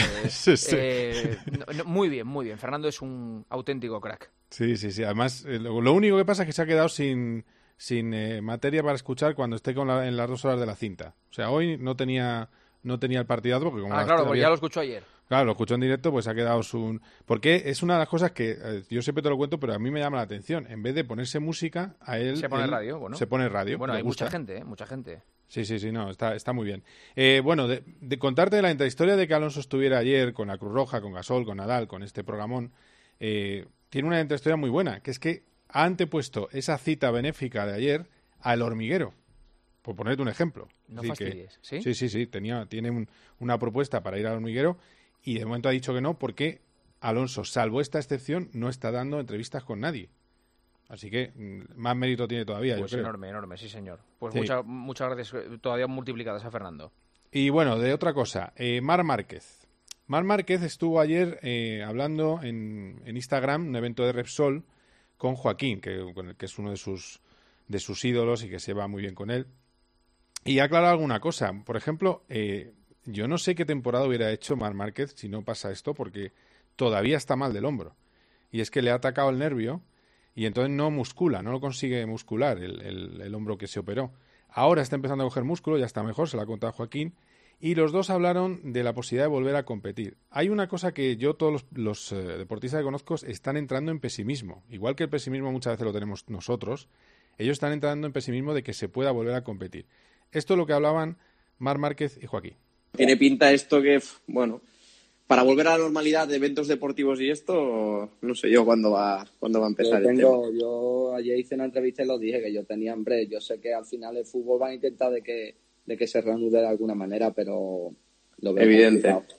Muy bien. Fernando es un auténtico crack. Sí. Además, lo único que pasa es que se ha quedado sin materia para escuchar cuando esté en las 2 horas de la cinta. O sea, hoy no tenía el partidazo porque como pues ya lo escuchó ayer. Claro, lo escuchó en directo, pues ha quedado porque es una de las cosas que yo siempre te lo cuento, pero a mí me llama la atención. En vez de ponerse música, a él se pone radio. Se pone radio. Bueno, hay mucha gente. Sí, no, está muy bien. De contarte la intrahistoria de que Alonso estuviera ayer con la Cruz Roja, con Gasol, con Nadal, con este programón, tiene una intrahistoria muy buena, que es que ha antepuesto esa cita benéfica de ayer al hormiguero. Por ponerte un ejemplo. No fastidies, ¿sí? Sí. Tiene una propuesta para ir al hormiguero y de momento ha dicho que no porque Alonso, salvo esta excepción, no está dando entrevistas con nadie. Así que más mérito tiene todavía, pues yo creo. Enorme, sí señor. Pues sí. Muchas gracias, todavía multiplicadas a Fernando. Y bueno, de otra cosa, Marc Márquez. Marc Márquez estuvo ayer hablando en Instagram, un evento de Repsol, con Joaquín, que es uno de sus ídolos y que se va muy bien con él. Y ha aclarado alguna cosa. Por ejemplo, yo no sé qué temporada hubiera hecho Marc Márquez si no pasa esto, porque todavía está mal del hombro. Y es que le ha atacado el nervio y entonces no lo consigue muscular el hombro que se operó. Ahora está empezando a coger músculo, ya está mejor, se lo ha contado Joaquín. Y los dos hablaron de la posibilidad de volver a competir. Hay una cosa que todos los deportistas que conozco están entrando en pesimismo. Igual que el pesimismo muchas veces lo tenemos nosotros, ellos están entrando en pesimismo de que se pueda volver a competir. Esto es lo que hablaban Marc Márquez y Joaquín. Tiene pinta esto que, para volver a la normalidad de eventos deportivos y esto, no sé yo cuándo va a empezar el tema. Yo ayer hice una entrevista y lo dije, que yo tenía hambre. Yo sé que al final el fútbol va a intentar de que se reanude de alguna manera, pero lo veo evidente. Complicado.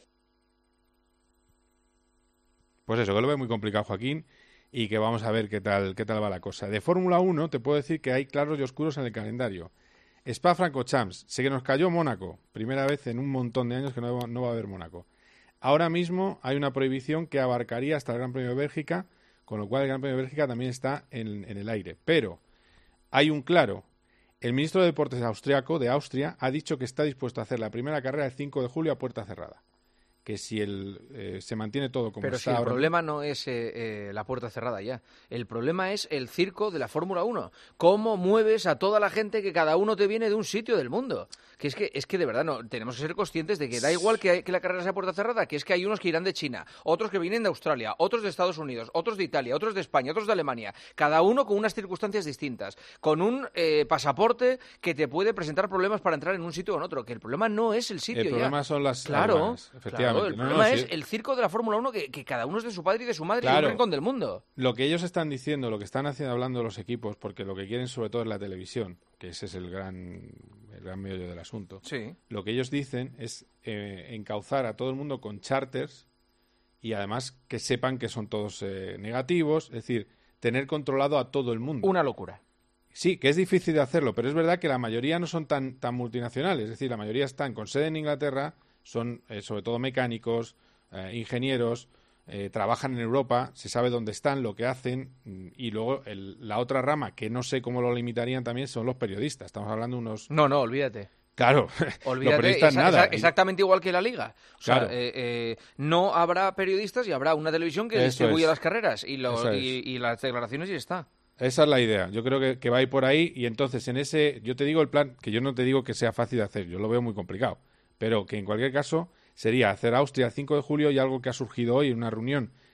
Pues eso, que lo ve muy complicado Joaquín y que vamos a ver qué tal va la cosa. De Fórmula 1 te puedo decir que hay claros y oscuros en el calendario. Spa-Francorchamps, se nos cayó Mónaco, primera vez en un montón de años que no va a haber Mónaco. Ahora mismo hay una prohibición que abarcaría hasta el Gran Premio de Bélgica, con lo cual el Gran Premio de Bélgica también está en el aire. Pero hay un claro. El ministro de Deportes austriaco de Austria ha dicho que está dispuesto a hacer la primera carrera el 5 de julio a puerta cerrada. Que si se mantiene todo como está. Pero si el problema no es la puerta cerrada ya. El problema es el circo de la Fórmula 1. ¿Cómo mueves a toda la gente que cada uno te viene de un sitio del mundo? Que es que de verdad no tenemos que ser conscientes de que da igual que la carrera sea puerta cerrada, que es que hay unos que irán de China, otros que vienen de Australia, otros de Estados Unidos, otros de Italia, otros de España, otros de Alemania, cada uno con unas circunstancias distintas, con un pasaporte que te puede presentar problemas para entrar en un sitio o en otro, que el problema no es el sitio. El problema son las aduanas, efectivamente. Claro, el problema es el circo de la Fórmula 1, que cada uno es de su padre y de su madre y de un rincón del mundo. Lo que ellos están diciendo, lo que están hablando los equipos, porque lo que quieren sobre todo es la televisión, que ese es el gran meollo del asunto. Sí. Lo que ellos dicen es encauzar a todo el mundo con charters y además que sepan que son todos negativos, es decir, tener controlado a todo el mundo. Una locura. Sí, que es difícil de hacerlo, pero es verdad que la mayoría no son tan multinacionales, es decir, la mayoría están con sede en Inglaterra, son sobre todo mecánicos, ingenieros, trabajan en Europa, se sabe dónde están, lo que hacen, y luego la otra rama, que no sé cómo lo limitarían también, son los periodistas. Estamos hablando de unos... No, olvídate. Claro, olvídate, los periodistas nada. Exactamente igual que la Liga. O sea, claro. No habrá periodistas y habrá una televisión que distribuya las carreras y las declaraciones y está. Esa es la idea. Yo creo que va a ir por ahí y entonces en ese... Yo te digo el plan, que yo no te digo que sea fácil de hacer, yo lo veo muy complicado, pero que en cualquier caso sería hacer Austria el 5 de julio y algo que ha surgido hoy en una reunión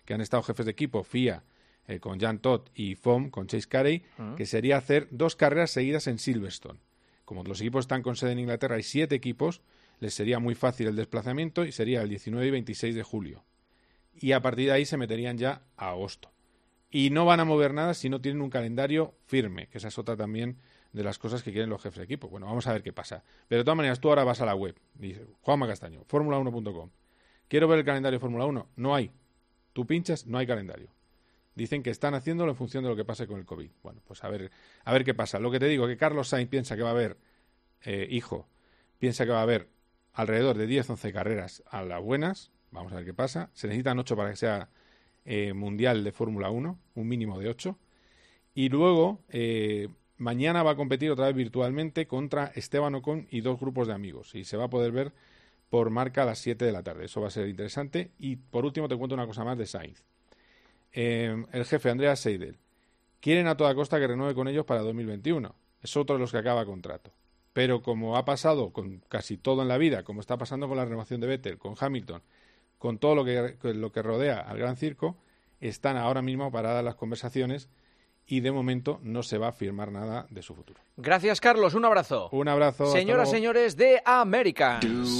que han estado jefes de equipo, FIA, con Jan Todt, y FOM, con Chase Carey, que sería hacer 2 carreras seguidas en Silverstone. Como los equipos están con sede en Inglaterra, hay 7 equipos, les sería muy fácil el desplazamiento y sería el 19 y 26 de julio. Y a partir de ahí se meterían ya a agosto. Y no van a mover nada si no tienen un calendario firme, que esa es otra también de las cosas que quieren los jefes de equipo. Bueno, vamos a ver qué pasa. Pero de todas maneras, tú ahora vas a la web, dices, Juanma Castaño, formula1.com. Quiero ver el calendario de Fórmula 1. No hay. Tú pinchas, no hay calendario. Dicen que están haciéndolo en función de lo que pase con el COVID. Bueno, pues a ver qué pasa. Lo que te digo, que Carlos Sainz piensa que va a haber, piensa que va a haber alrededor de 10-11 carreras a las buenas. Vamos a ver qué pasa. Se necesitan 8 para que sea mundial de Fórmula 1, un mínimo de 8. Y luego, mañana va a competir otra vez virtualmente contra Esteban Ocon y 2 grupos de amigos. Y se va a poder ver por marca a las 7 de la tarde. Eso va a ser interesante. Y por último te cuento una cosa más de Sainz. El jefe Andreas Seidel, quieren a toda costa que renueve con ellos para 2021. Es otro de los que acaba contrato. Pero como ha pasado con casi todo en la vida, como está pasando con la renovación de Vettel, con Hamilton, con todo lo que rodea al Gran Circo, están ahora mismo paradas las conversaciones y de momento no se va a firmar nada de su futuro. Gracias, Carlos. Un abrazo. Un abrazo. Señoras, señores de América.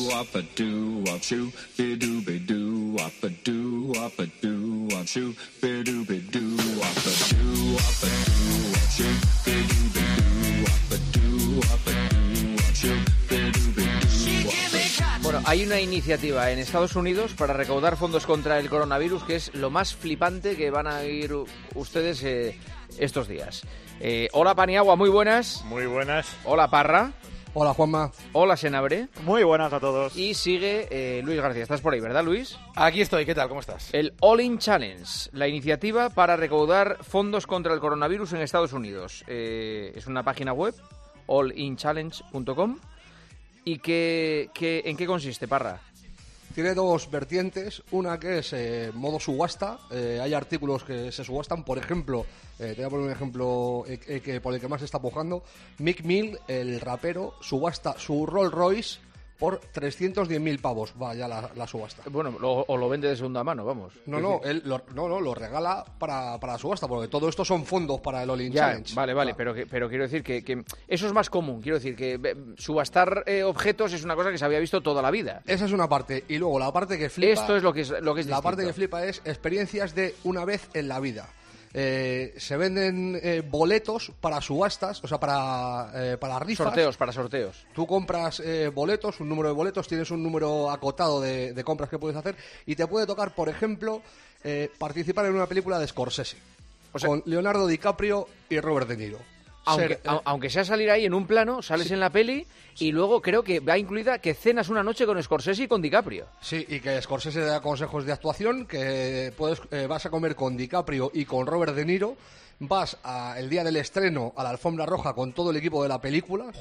Bueno, hay una iniciativa en Estados Unidos para recaudar fondos contra el coronavirus que es lo más flipante que van a ir ustedes estos días. Hola, Paniagua, muy buenas. Muy buenas. Hola, Parra. Hola, Juanma. Hola, Senabre. Muy buenas a todos. Y sigue Luis García. ¿Estás por ahí, verdad, Luis? Aquí estoy. ¿Qué tal? ¿Cómo estás? El All In Challenge, la iniciativa para recaudar fondos contra el coronavirus en Estados Unidos. Es una página web, allinchallenge.com. ¿Y en qué consiste, Parra? Tiene 2 vertientes. Una que es modo subasta. Hay artículos que se subastan. Por ejemplo, te voy a poner un ejemplo por el que más se está pujando. Meek Mill, el rapero, subasta su Rolls Royce por 310.000 pavos. Va ya la subasta. Bueno, o lo vende de segunda mano, vamos. Él lo regala para la subasta, porque todo esto son fondos para el All In Challenge. Vale, pero quiero decir que eso es más común. Quiero decir que subastar objetos es una cosa que se había visto toda la vida. Esa es una parte. Y luego la parte que flipa... Esto es lo que es La distinto. parte que flipa es experiencias de una vez en la vida. Se venden boletos para subastas, o sea, para rifas. Para sorteos. Tú compras boletos, un número de boletos, tienes un número acotado de compras que puedes hacer y te puede tocar, por ejemplo, participar en una película de Scorsese, con Leonardo DiCaprio y Robert De Niro. Aunque sea salir ahí en un plano, sales en la peli y luego creo que va incluida que cenas una noche con Scorsese y con DiCaprio. Sí, y que Scorsese da consejos de actuación, que vas a comer con DiCaprio y con Robert De Niro. Vas el día del estreno a la alfombra roja con todo el equipo de la película.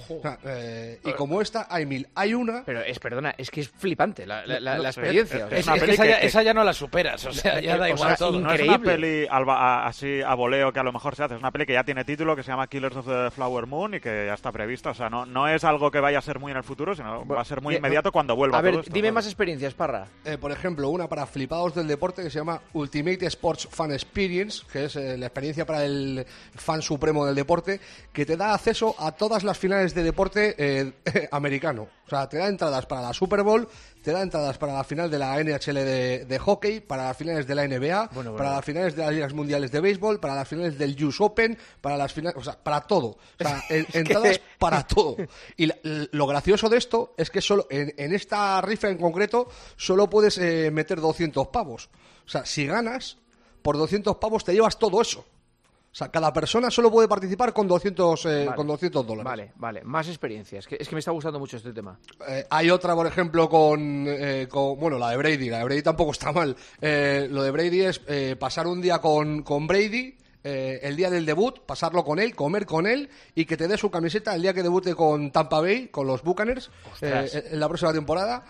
Y como esta, hay 1000. Hay una... Pero perdona, es que es flipante la experiencia. Esa ya no la superas, o sea, ya da igual todo. No es una peli así a voleo que a lo mejor se hace. Es una peli que ya tiene título, que se llama Killers of the Flower Moon y que ya está prevista. O sea, no es algo que vaya a ser muy en el futuro, sino va a ser muy inmediato cuando vuelva. A ver, todo esto, dime más experiencias, Parra. Por ejemplo, una para flipados del deporte que se llama Ultimate Sports Fan Experience, que es la experiencia para el fan supremo del deporte, que te da acceso a todas las finales de deporte americano. O sea, te da entradas para la Super Bowl, te da entradas para la final de la NHL de hockey, para las finales de la NBA, para las finales de las ligas mundiales de béisbol, para las finales del US Open, para las finales, o sea, para todo. O sea, entradas para todo. Y lo gracioso de esto es que solo en esta rifa en concreto solo puedes meter 200 pavos. O sea, si ganas, por 200 pavos te llevas todo eso. O sea, cada persona solo puede participar con $200. Vale. Más experiencias. Es que me está gustando mucho este tema. Hay otra, por ejemplo, con la de Brady. La de Brady tampoco está mal. Lo de Brady es pasar un día con Brady, el día del debut, pasarlo con él, comer con él y que te dé su camiseta el día que debute con Tampa Bay, con los Buccaneers, en la próxima temporada.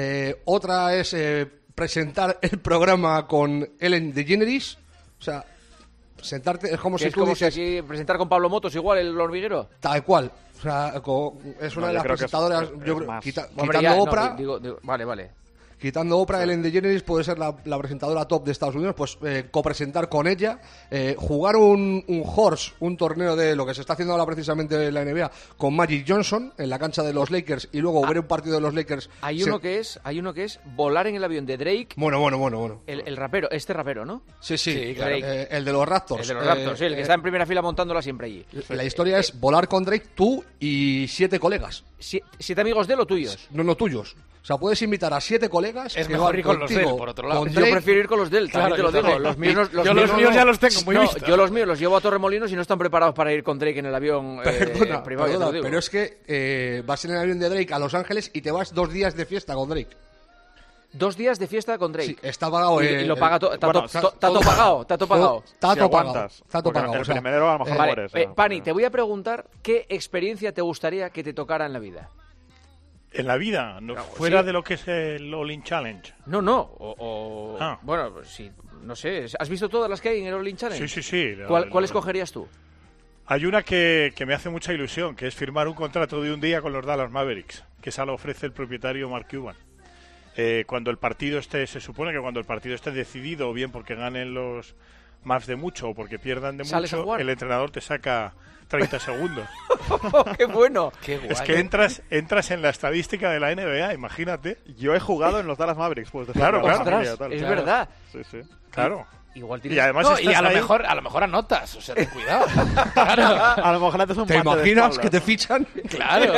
Otra es presentar el programa con Ellen DeGeneres. O sea, sentarte, es como si tú dices... aquí presentar con Pablo Motos igual, el hormiguero. Tal cual. O sea, es una de las presentadoras, yo creo, quitando Oprah. Vale. quitando Oprah, Ellen DeGeneres puede ser la presentadora top de Estados Unidos, pues copresentar con ella, jugar un horse, un torneo de lo que se está haciendo ahora precisamente en la NBA con Magic Johnson en la cancha de los Lakers y luego ver un partido de los Lakers. Hay uno que es volar en el avión de Drake. Bueno. El rapero, rapero, ¿no? Sí, claro. El de los Raptors. El de los Raptors, sí, el que está en primera fila montándola siempre allí. La historia es volar con Drake, tú y 7 colegas. ¿7 amigos de él o tuyos? No, tuyos. O sea, puedes invitar a 7 colegas. Es mejor ir con los de él, por otro lado. Yo prefiero ir con los de él, claro, también te lo digo. Los míos ya los tengo muy vistos. Yo los míos los llevo a Torremolinos y no están preparados para ir con Drake en el avión privado. Pero es que vas en el avión de Drake a Los Ángeles y te vas 2 días de fiesta con Drake. 2 días de fiesta con Drake. Sí, está pagado. Y lo paga todo. Está todo pagado. Está todo pagado. Está todo pagado. El primero a lo mejor mueres. Pani, te voy a preguntar qué experiencia te gustaría que te tocara en la vida. En la vida, fuera de lo que es el All-In Challenge. No. Bueno, pues sí, no sé. ¿Has visto todas las que hay en el All-In Challenge? Sí. ¿Cuál escogerías tú? Hay una que me hace mucha ilusión, que es firmar un contrato de un día con los Dallas Mavericks, que esa lo ofrece el propietario Mark Cuban. Cuando el partido se supone que cuando el partido esté decidido, o bien porque ganen los Mavs de mucho o porque pierdan de mucho, el entrenador te saca 30 segundos. ¡Qué bueno! Qué guay. Es que entras en la estadística de la NBA, imagínate. Yo he jugado en los Dallas Mavericks. Pues, claro. Es verdad. Sí. Claro. Igual y además y a lo mejor anotas, o sea, ten cuidado. Claro. A lo mejor haces un ¿Te imaginas que te fichan? Claro.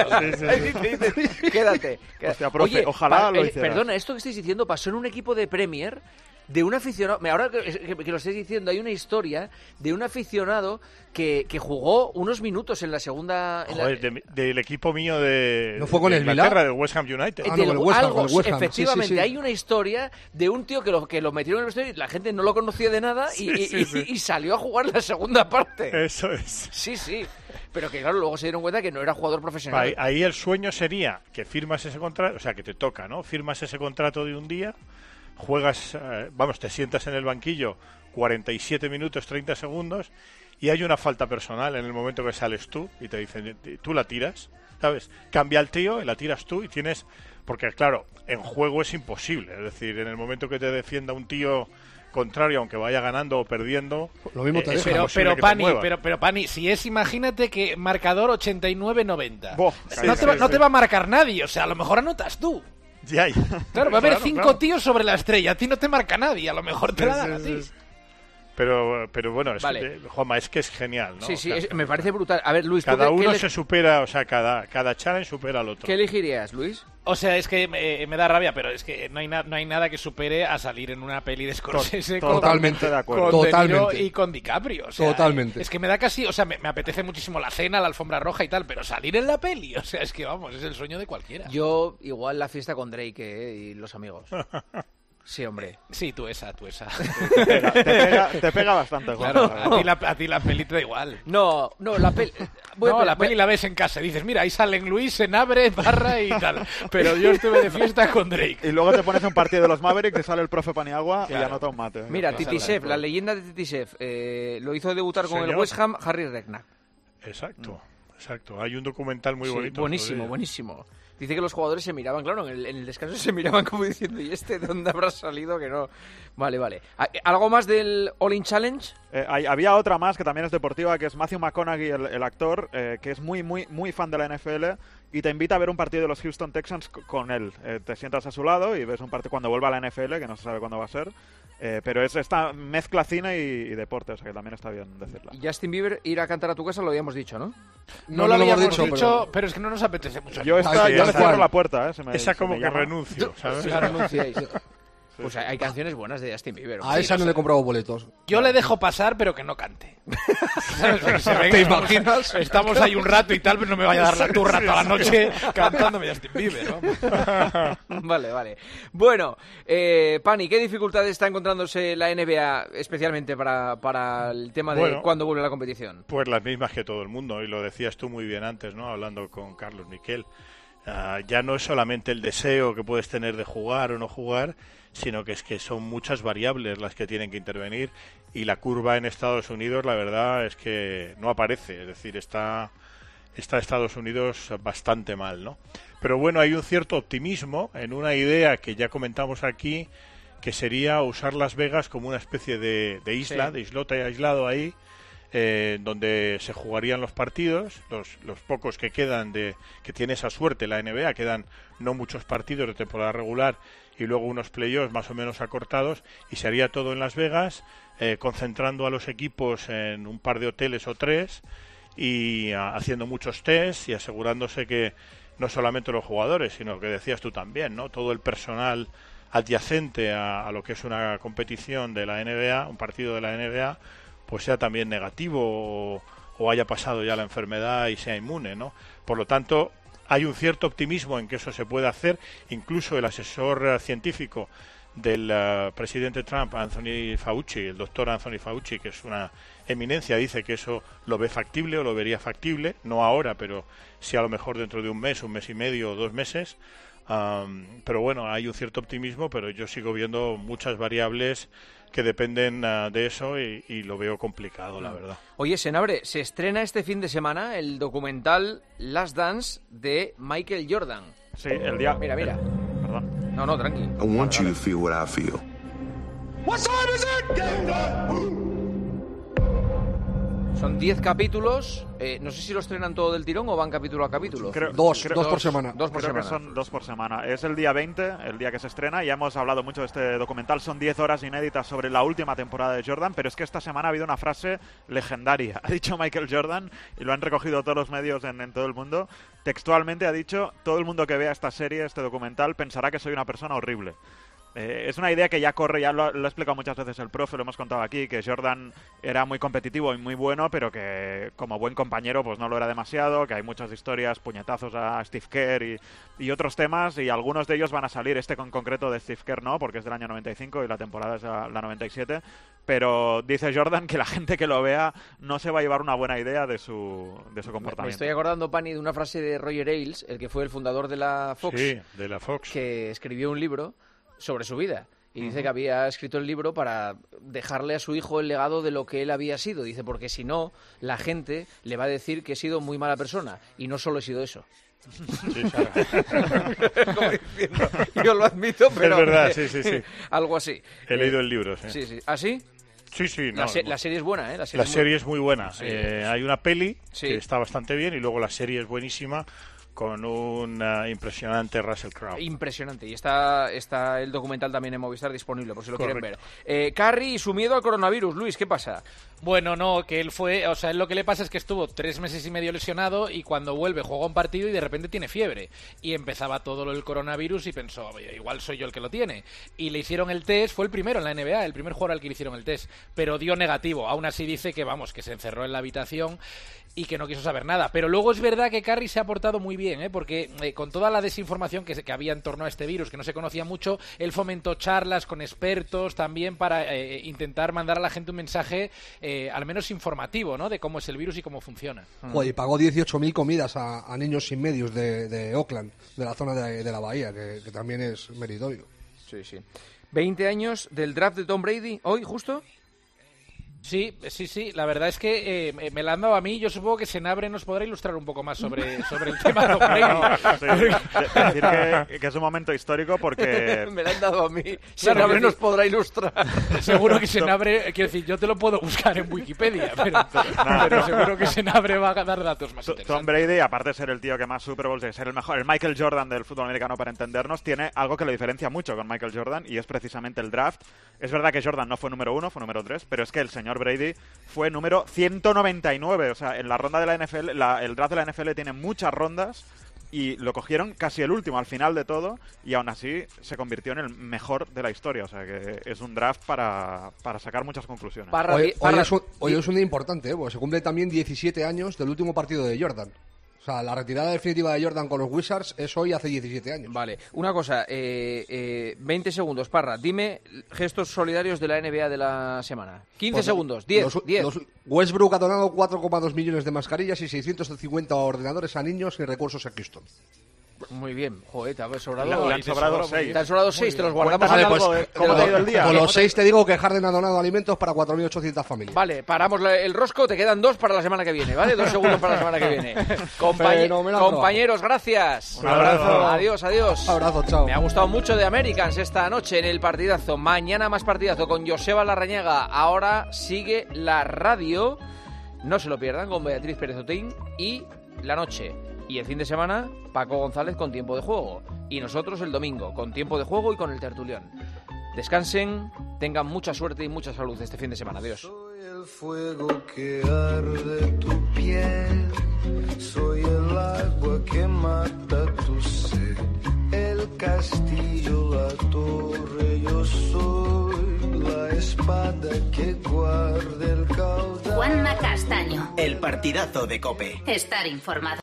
Quédate. Hostia, profe, Oye, ojalá lo hicieras. Perdona, esto que estáis diciendo pasó en un equipo de Premier de un aficionado. Ahora que lo estáis diciendo, hay una historia de un aficionado que jugó unos minutos en la segunda. Del equipo mío de. ¿No fue con el Inglaterra, del West Ham United? Con el West Ham. Efectivamente, sí. hay una historia de un tío que lo metieron en el vestuario y la gente no lo conocía de nada y salió a jugar la segunda parte. Eso es. Sí. Pero que claro, luego se dieron cuenta que no era jugador profesional. Ahí el sueño sería que firmas ese contrato, o sea, que te toca, ¿no? Firmas ese contrato de un día, juegas, te sientas en el banquillo 47 minutos, 30 segundos y hay una falta personal en el momento que sales tú y te dicen, tú la tiras, ¿sabes? Cambia el tío y la tiras tú y tienes... Porque claro, en juego es imposible, es decir, en el momento que te defienda un tío contrario, aunque vaya ganando o perdiendo, lo mismo te pero Pani, si es, imagínate que marcador 89-90, no te va a marcar nadie, o sea, a lo mejor anotas tú. Ya. Claro, va a haber 5 tíos sobre la estrella, a ti no te marca nadie, a lo mejor te la dan a ti. Pero bueno, vale. Juanma, es que es genial, ¿no? Sí, me parece brutal. A ver, Luis, cada uno se supera, o sea, cada challenge supera al otro. ¿Qué elegirías, Luis? O sea, es que me da rabia, pero es que no hay nada que supere a salir en una peli de Scorsese totalmente de acuerdo. Con De Niro y con DiCaprio. O sea, totalmente. Es que me da casi, o sea, me apetece muchísimo la cena, la alfombra roja y tal, pero salir en la peli, o sea, es que vamos, es el sueño de cualquiera. Yo igual la fiesta con Drake y los amigos. Sí, hombre. Sí, tú esa. Te pega bastante, Juan. Claro, a ti la peli te da igual. No, la peli... la peli la ves en casa. Dices, mira, ahí salen Luis, Senabre, Barra y tal. Pero yo estuve de fiesta con Drake. Y luego te pones un partido de los Mavericks, te sale el profe Paniagua y anota un mate. Mira, Titishev, la leyenda de Titishev, lo hizo debutar con el West Ham Harry Redknapp. Exacto. Hay un documental muy bonito. Buenísimo. Dice que los jugadores se miraban, claro, en el descanso se miraban como diciendo, ¿y de dónde habrá salido? Que no. Vale. ¿Algo más del All-In Challenge? Había otra más que también es deportiva, que es Matthew McConaughey, el actor, que es muy fan de la NFL y te invita a ver un partido de los Houston Texans con él. Te sientas a su lado y ves un partido cuando vuelva a la NFL, que no se sabe cuándo va a ser. Pero es esta mezcla cine y deporte, o sea que también está bien decirla. Justin Bieber, ir a cantar a tu casa, lo habíamos dicho, ¿no? No lo habíamos dicho, pero es que no nos apetece mucho. Yo le cierro la puerta, esa como que renuncio, ¿sabes? La renunciáis. Pues hay canciones buenas de Justin Bieber. A esa no le he comprado boletos. Yo le dejo pasar, pero que no cante. ¿Te imaginas? Estamos ahí un rato y tal, pero no me vaya a dar la turra toda la noche cantándome Justin Bieber. Vale. Bueno, Pani, ¿qué dificultades está encontrándose la NBA especialmente para el tema de cuándo vuelve la competición? Pues las mismas que todo el mundo, y lo decías tú muy bien antes, ¿no? Hablando con Carlos Miquel. Ya no es solamente el deseo que puedes tener de jugar o no jugar, sino que es que son muchas variables las que tienen que intervenir y la curva en Estados Unidos, la verdad es que no aparece, es decir, está está Estados Unidos bastante mal, ¿no? Pero bueno, hay un cierto optimismo en una idea que ya comentamos aquí, que sería usar Las Vegas como una especie de isla, de islote aislado ahí, donde se jugarían los partidos, los pocos que quedan, que tiene esa suerte la NBA, quedan no muchos partidos de temporada regular y luego unos playoffs más o menos acortados, y se haría todo en Las Vegas, concentrando a los equipos en un par de hoteles o 3 y haciendo muchos tests y asegurándose que no solamente los jugadores, sino que decías tú también, ¿no? Todo el personal adyacente a lo que es una competición de la NBA, un partido de la NBA, pues sea también negativo o haya pasado ya la enfermedad y sea inmune, ¿no? Por lo tanto, hay un cierto optimismo en que eso se puede hacer. Incluso el asesor científico del presidente Trump, Anthony Fauci, el doctor Anthony Fauci, que es una eminencia, dice que eso lo ve factible o lo vería factible, no ahora, pero sí a lo mejor dentro de un mes y medio o 2 meses. Pero bueno, hay un cierto optimismo, pero yo sigo viendo muchas variables que dependen de eso y lo veo complicado, la verdad. Oye, Senabre, se estrena este fin de semana el documental Last Dance de Michael Jordan. Sí, el día... Mira. Perdón. No, tranqui. I want you to feel what I feel. What time is it? Game time. Son 10 capítulos. No sé si lo estrenan todo del tirón o van capítulo a capítulo. Dos por semana. Creo que son 2 por semana. Es el día 20, el día que se estrena. Ya hemos hablado mucho de este documental. Son 10 horas inéditas sobre la última temporada de Jordan. Pero es que esta semana ha habido una frase legendaria. Ha dicho Michael Jordan, y lo han recogido todos los medios en todo el mundo. Textualmente ha dicho: todo el mundo que vea esta serie, este documental, pensará que soy una persona horrible. Es una idea que ya corre, ya lo ha explicado muchas veces el profe, lo hemos contado aquí, que Jordan era muy competitivo y muy bueno, pero que como buen compañero pues no lo era demasiado, que hay muchas historias, puñetazos a Steve Kerr y otros temas, y algunos de ellos van a salir. Este en concreto de Steve Kerr no, porque es del año 95 y la temporada es la 97, pero dice Jordan que la gente que lo vea no se va a llevar una buena idea de su comportamiento. Me estoy acordando, Pani, de una frase de Roger Ailes, el que fue el fundador de la Fox, sí, de la Fox, que escribió un libro sobre su vida. Y dice que había escrito el libro para dejarle a su hijo el legado de lo que él había sido. Dice, porque si no, la gente le va a decir que he sido muy mala persona. Y no solo he sido eso. Sí, claro. Como diciendo, yo lo admito, pero... Es verdad, sí. Algo así. He leído el libro, sí. Sí. ¿Ah, sí? Sí. No, la serie es buena, ¿eh? La serie es muy buena. Sí. Hay una peli que está bastante bien y luego la serie es buenísima, con un impresionante Russell Crowe. Impresionante. Y está el documental también en Movistar disponible, por si lo quieren ver. Curry y su miedo al coronavirus. Luis, ¿qué pasa? Bueno, no, que él lo que le pasa es que estuvo 3 meses y medio lesionado, y cuando vuelve juega un partido y de repente tiene fiebre. Y empezaba todo el coronavirus y pensó, igual soy yo el que lo tiene. Y le hicieron el test, fue el primero en la NBA, el primer jugador al que le hicieron el test, pero dio negativo. Aún así dice que se encerró en la habitación y que no quiso saber nada. Pero luego es verdad que Curry se ha portado muy bien, porque con toda la desinformación que había en torno a este virus, que no se conocía mucho, él fomentó charlas con expertos también para intentar mandar a la gente un mensaje al menos informativo, ¿no?, de cómo es el virus y cómo funciona. Y pagó 18.000 comidas a niños sin medios de Oakland, de la zona de la bahía, que también es meritorio. Sí. 20 años del draft de Tom Brady, hoy justo. Sí, la verdad es que me la han dado a mí. Yo supongo que Senabre nos podrá ilustrar un poco más sobre el tema de Tom Brady. Decir que es un momento histórico porque... Me la han dado a mí. Senabre nos podrá ilustrar. Seguro que Senabre... Quiero decir, yo te lo puedo buscar en Wikipedia, pero seguro que Senabre va a dar datos más interesantes. Tom Brady, aparte de ser el tío que más Super Bowls, de ser el mejor, el Michael Jordan del fútbol americano para entendernos, tiene algo que lo diferencia mucho con Michael Jordan, y es precisamente el draft. Es verdad que Jordan no fue número 1, fue número 3, pero es que el señor Brady fue número 199. O sea, en la ronda de la NFL, el draft de la NFL tiene muchas rondas, y lo cogieron casi el último, al final de todo, y aún así se convirtió en el mejor de la historia. O sea, que es un draft para sacar muchas conclusiones. Hoy es un día importante, porque se cumple también 17 años del último partido de Jordan. O sea, la retirada definitiva de Jordan con los Wizards es hoy, hace 17 años. Vale, una cosa, 20 segundos, Parra, dime gestos solidarios de la NBA de la semana. 15 segundos, 10. Westbrook ha donado 4,2 millones de mascarillas y 650 ordenadores a niños y recursos a Houston. Muy bien, joder, te han sobrado. Le han sobrado 6. Te han sobrado 6, te los guardamos. Vale, pues, ¿Cómo te ha ido el día? Con los 6 te digo que Harden ha donado alimentos para 4.800 familias. Vale, paramos el rosco, te quedan 2 para la semana que viene, ¿vale? 2 segundos para la semana que viene. Compañeros, gracias. Un abrazo. Adiós. Un abrazo, chao. Me ha gustado mucho de Americans esta noche en el partidazo. Mañana más partidazo con Joseba Larrañaga. Ahora sigue la radio. No se lo pierdan con Beatriz Pérez Otín y la noche. Y el fin de semana, Paco González con Tiempo de Juego. Y nosotros el domingo con Tiempo de Juego y con el Tertulión. Descansen, tengan mucha suerte y mucha salud este fin de semana. Adiós. Soy el fuego que arde tu piel, soy el agua que mata tu sed, el castillo, la torre, yo soy la espada que guarda el caudal. Juanma Castaño. El partidazo de COPE. Estar informado.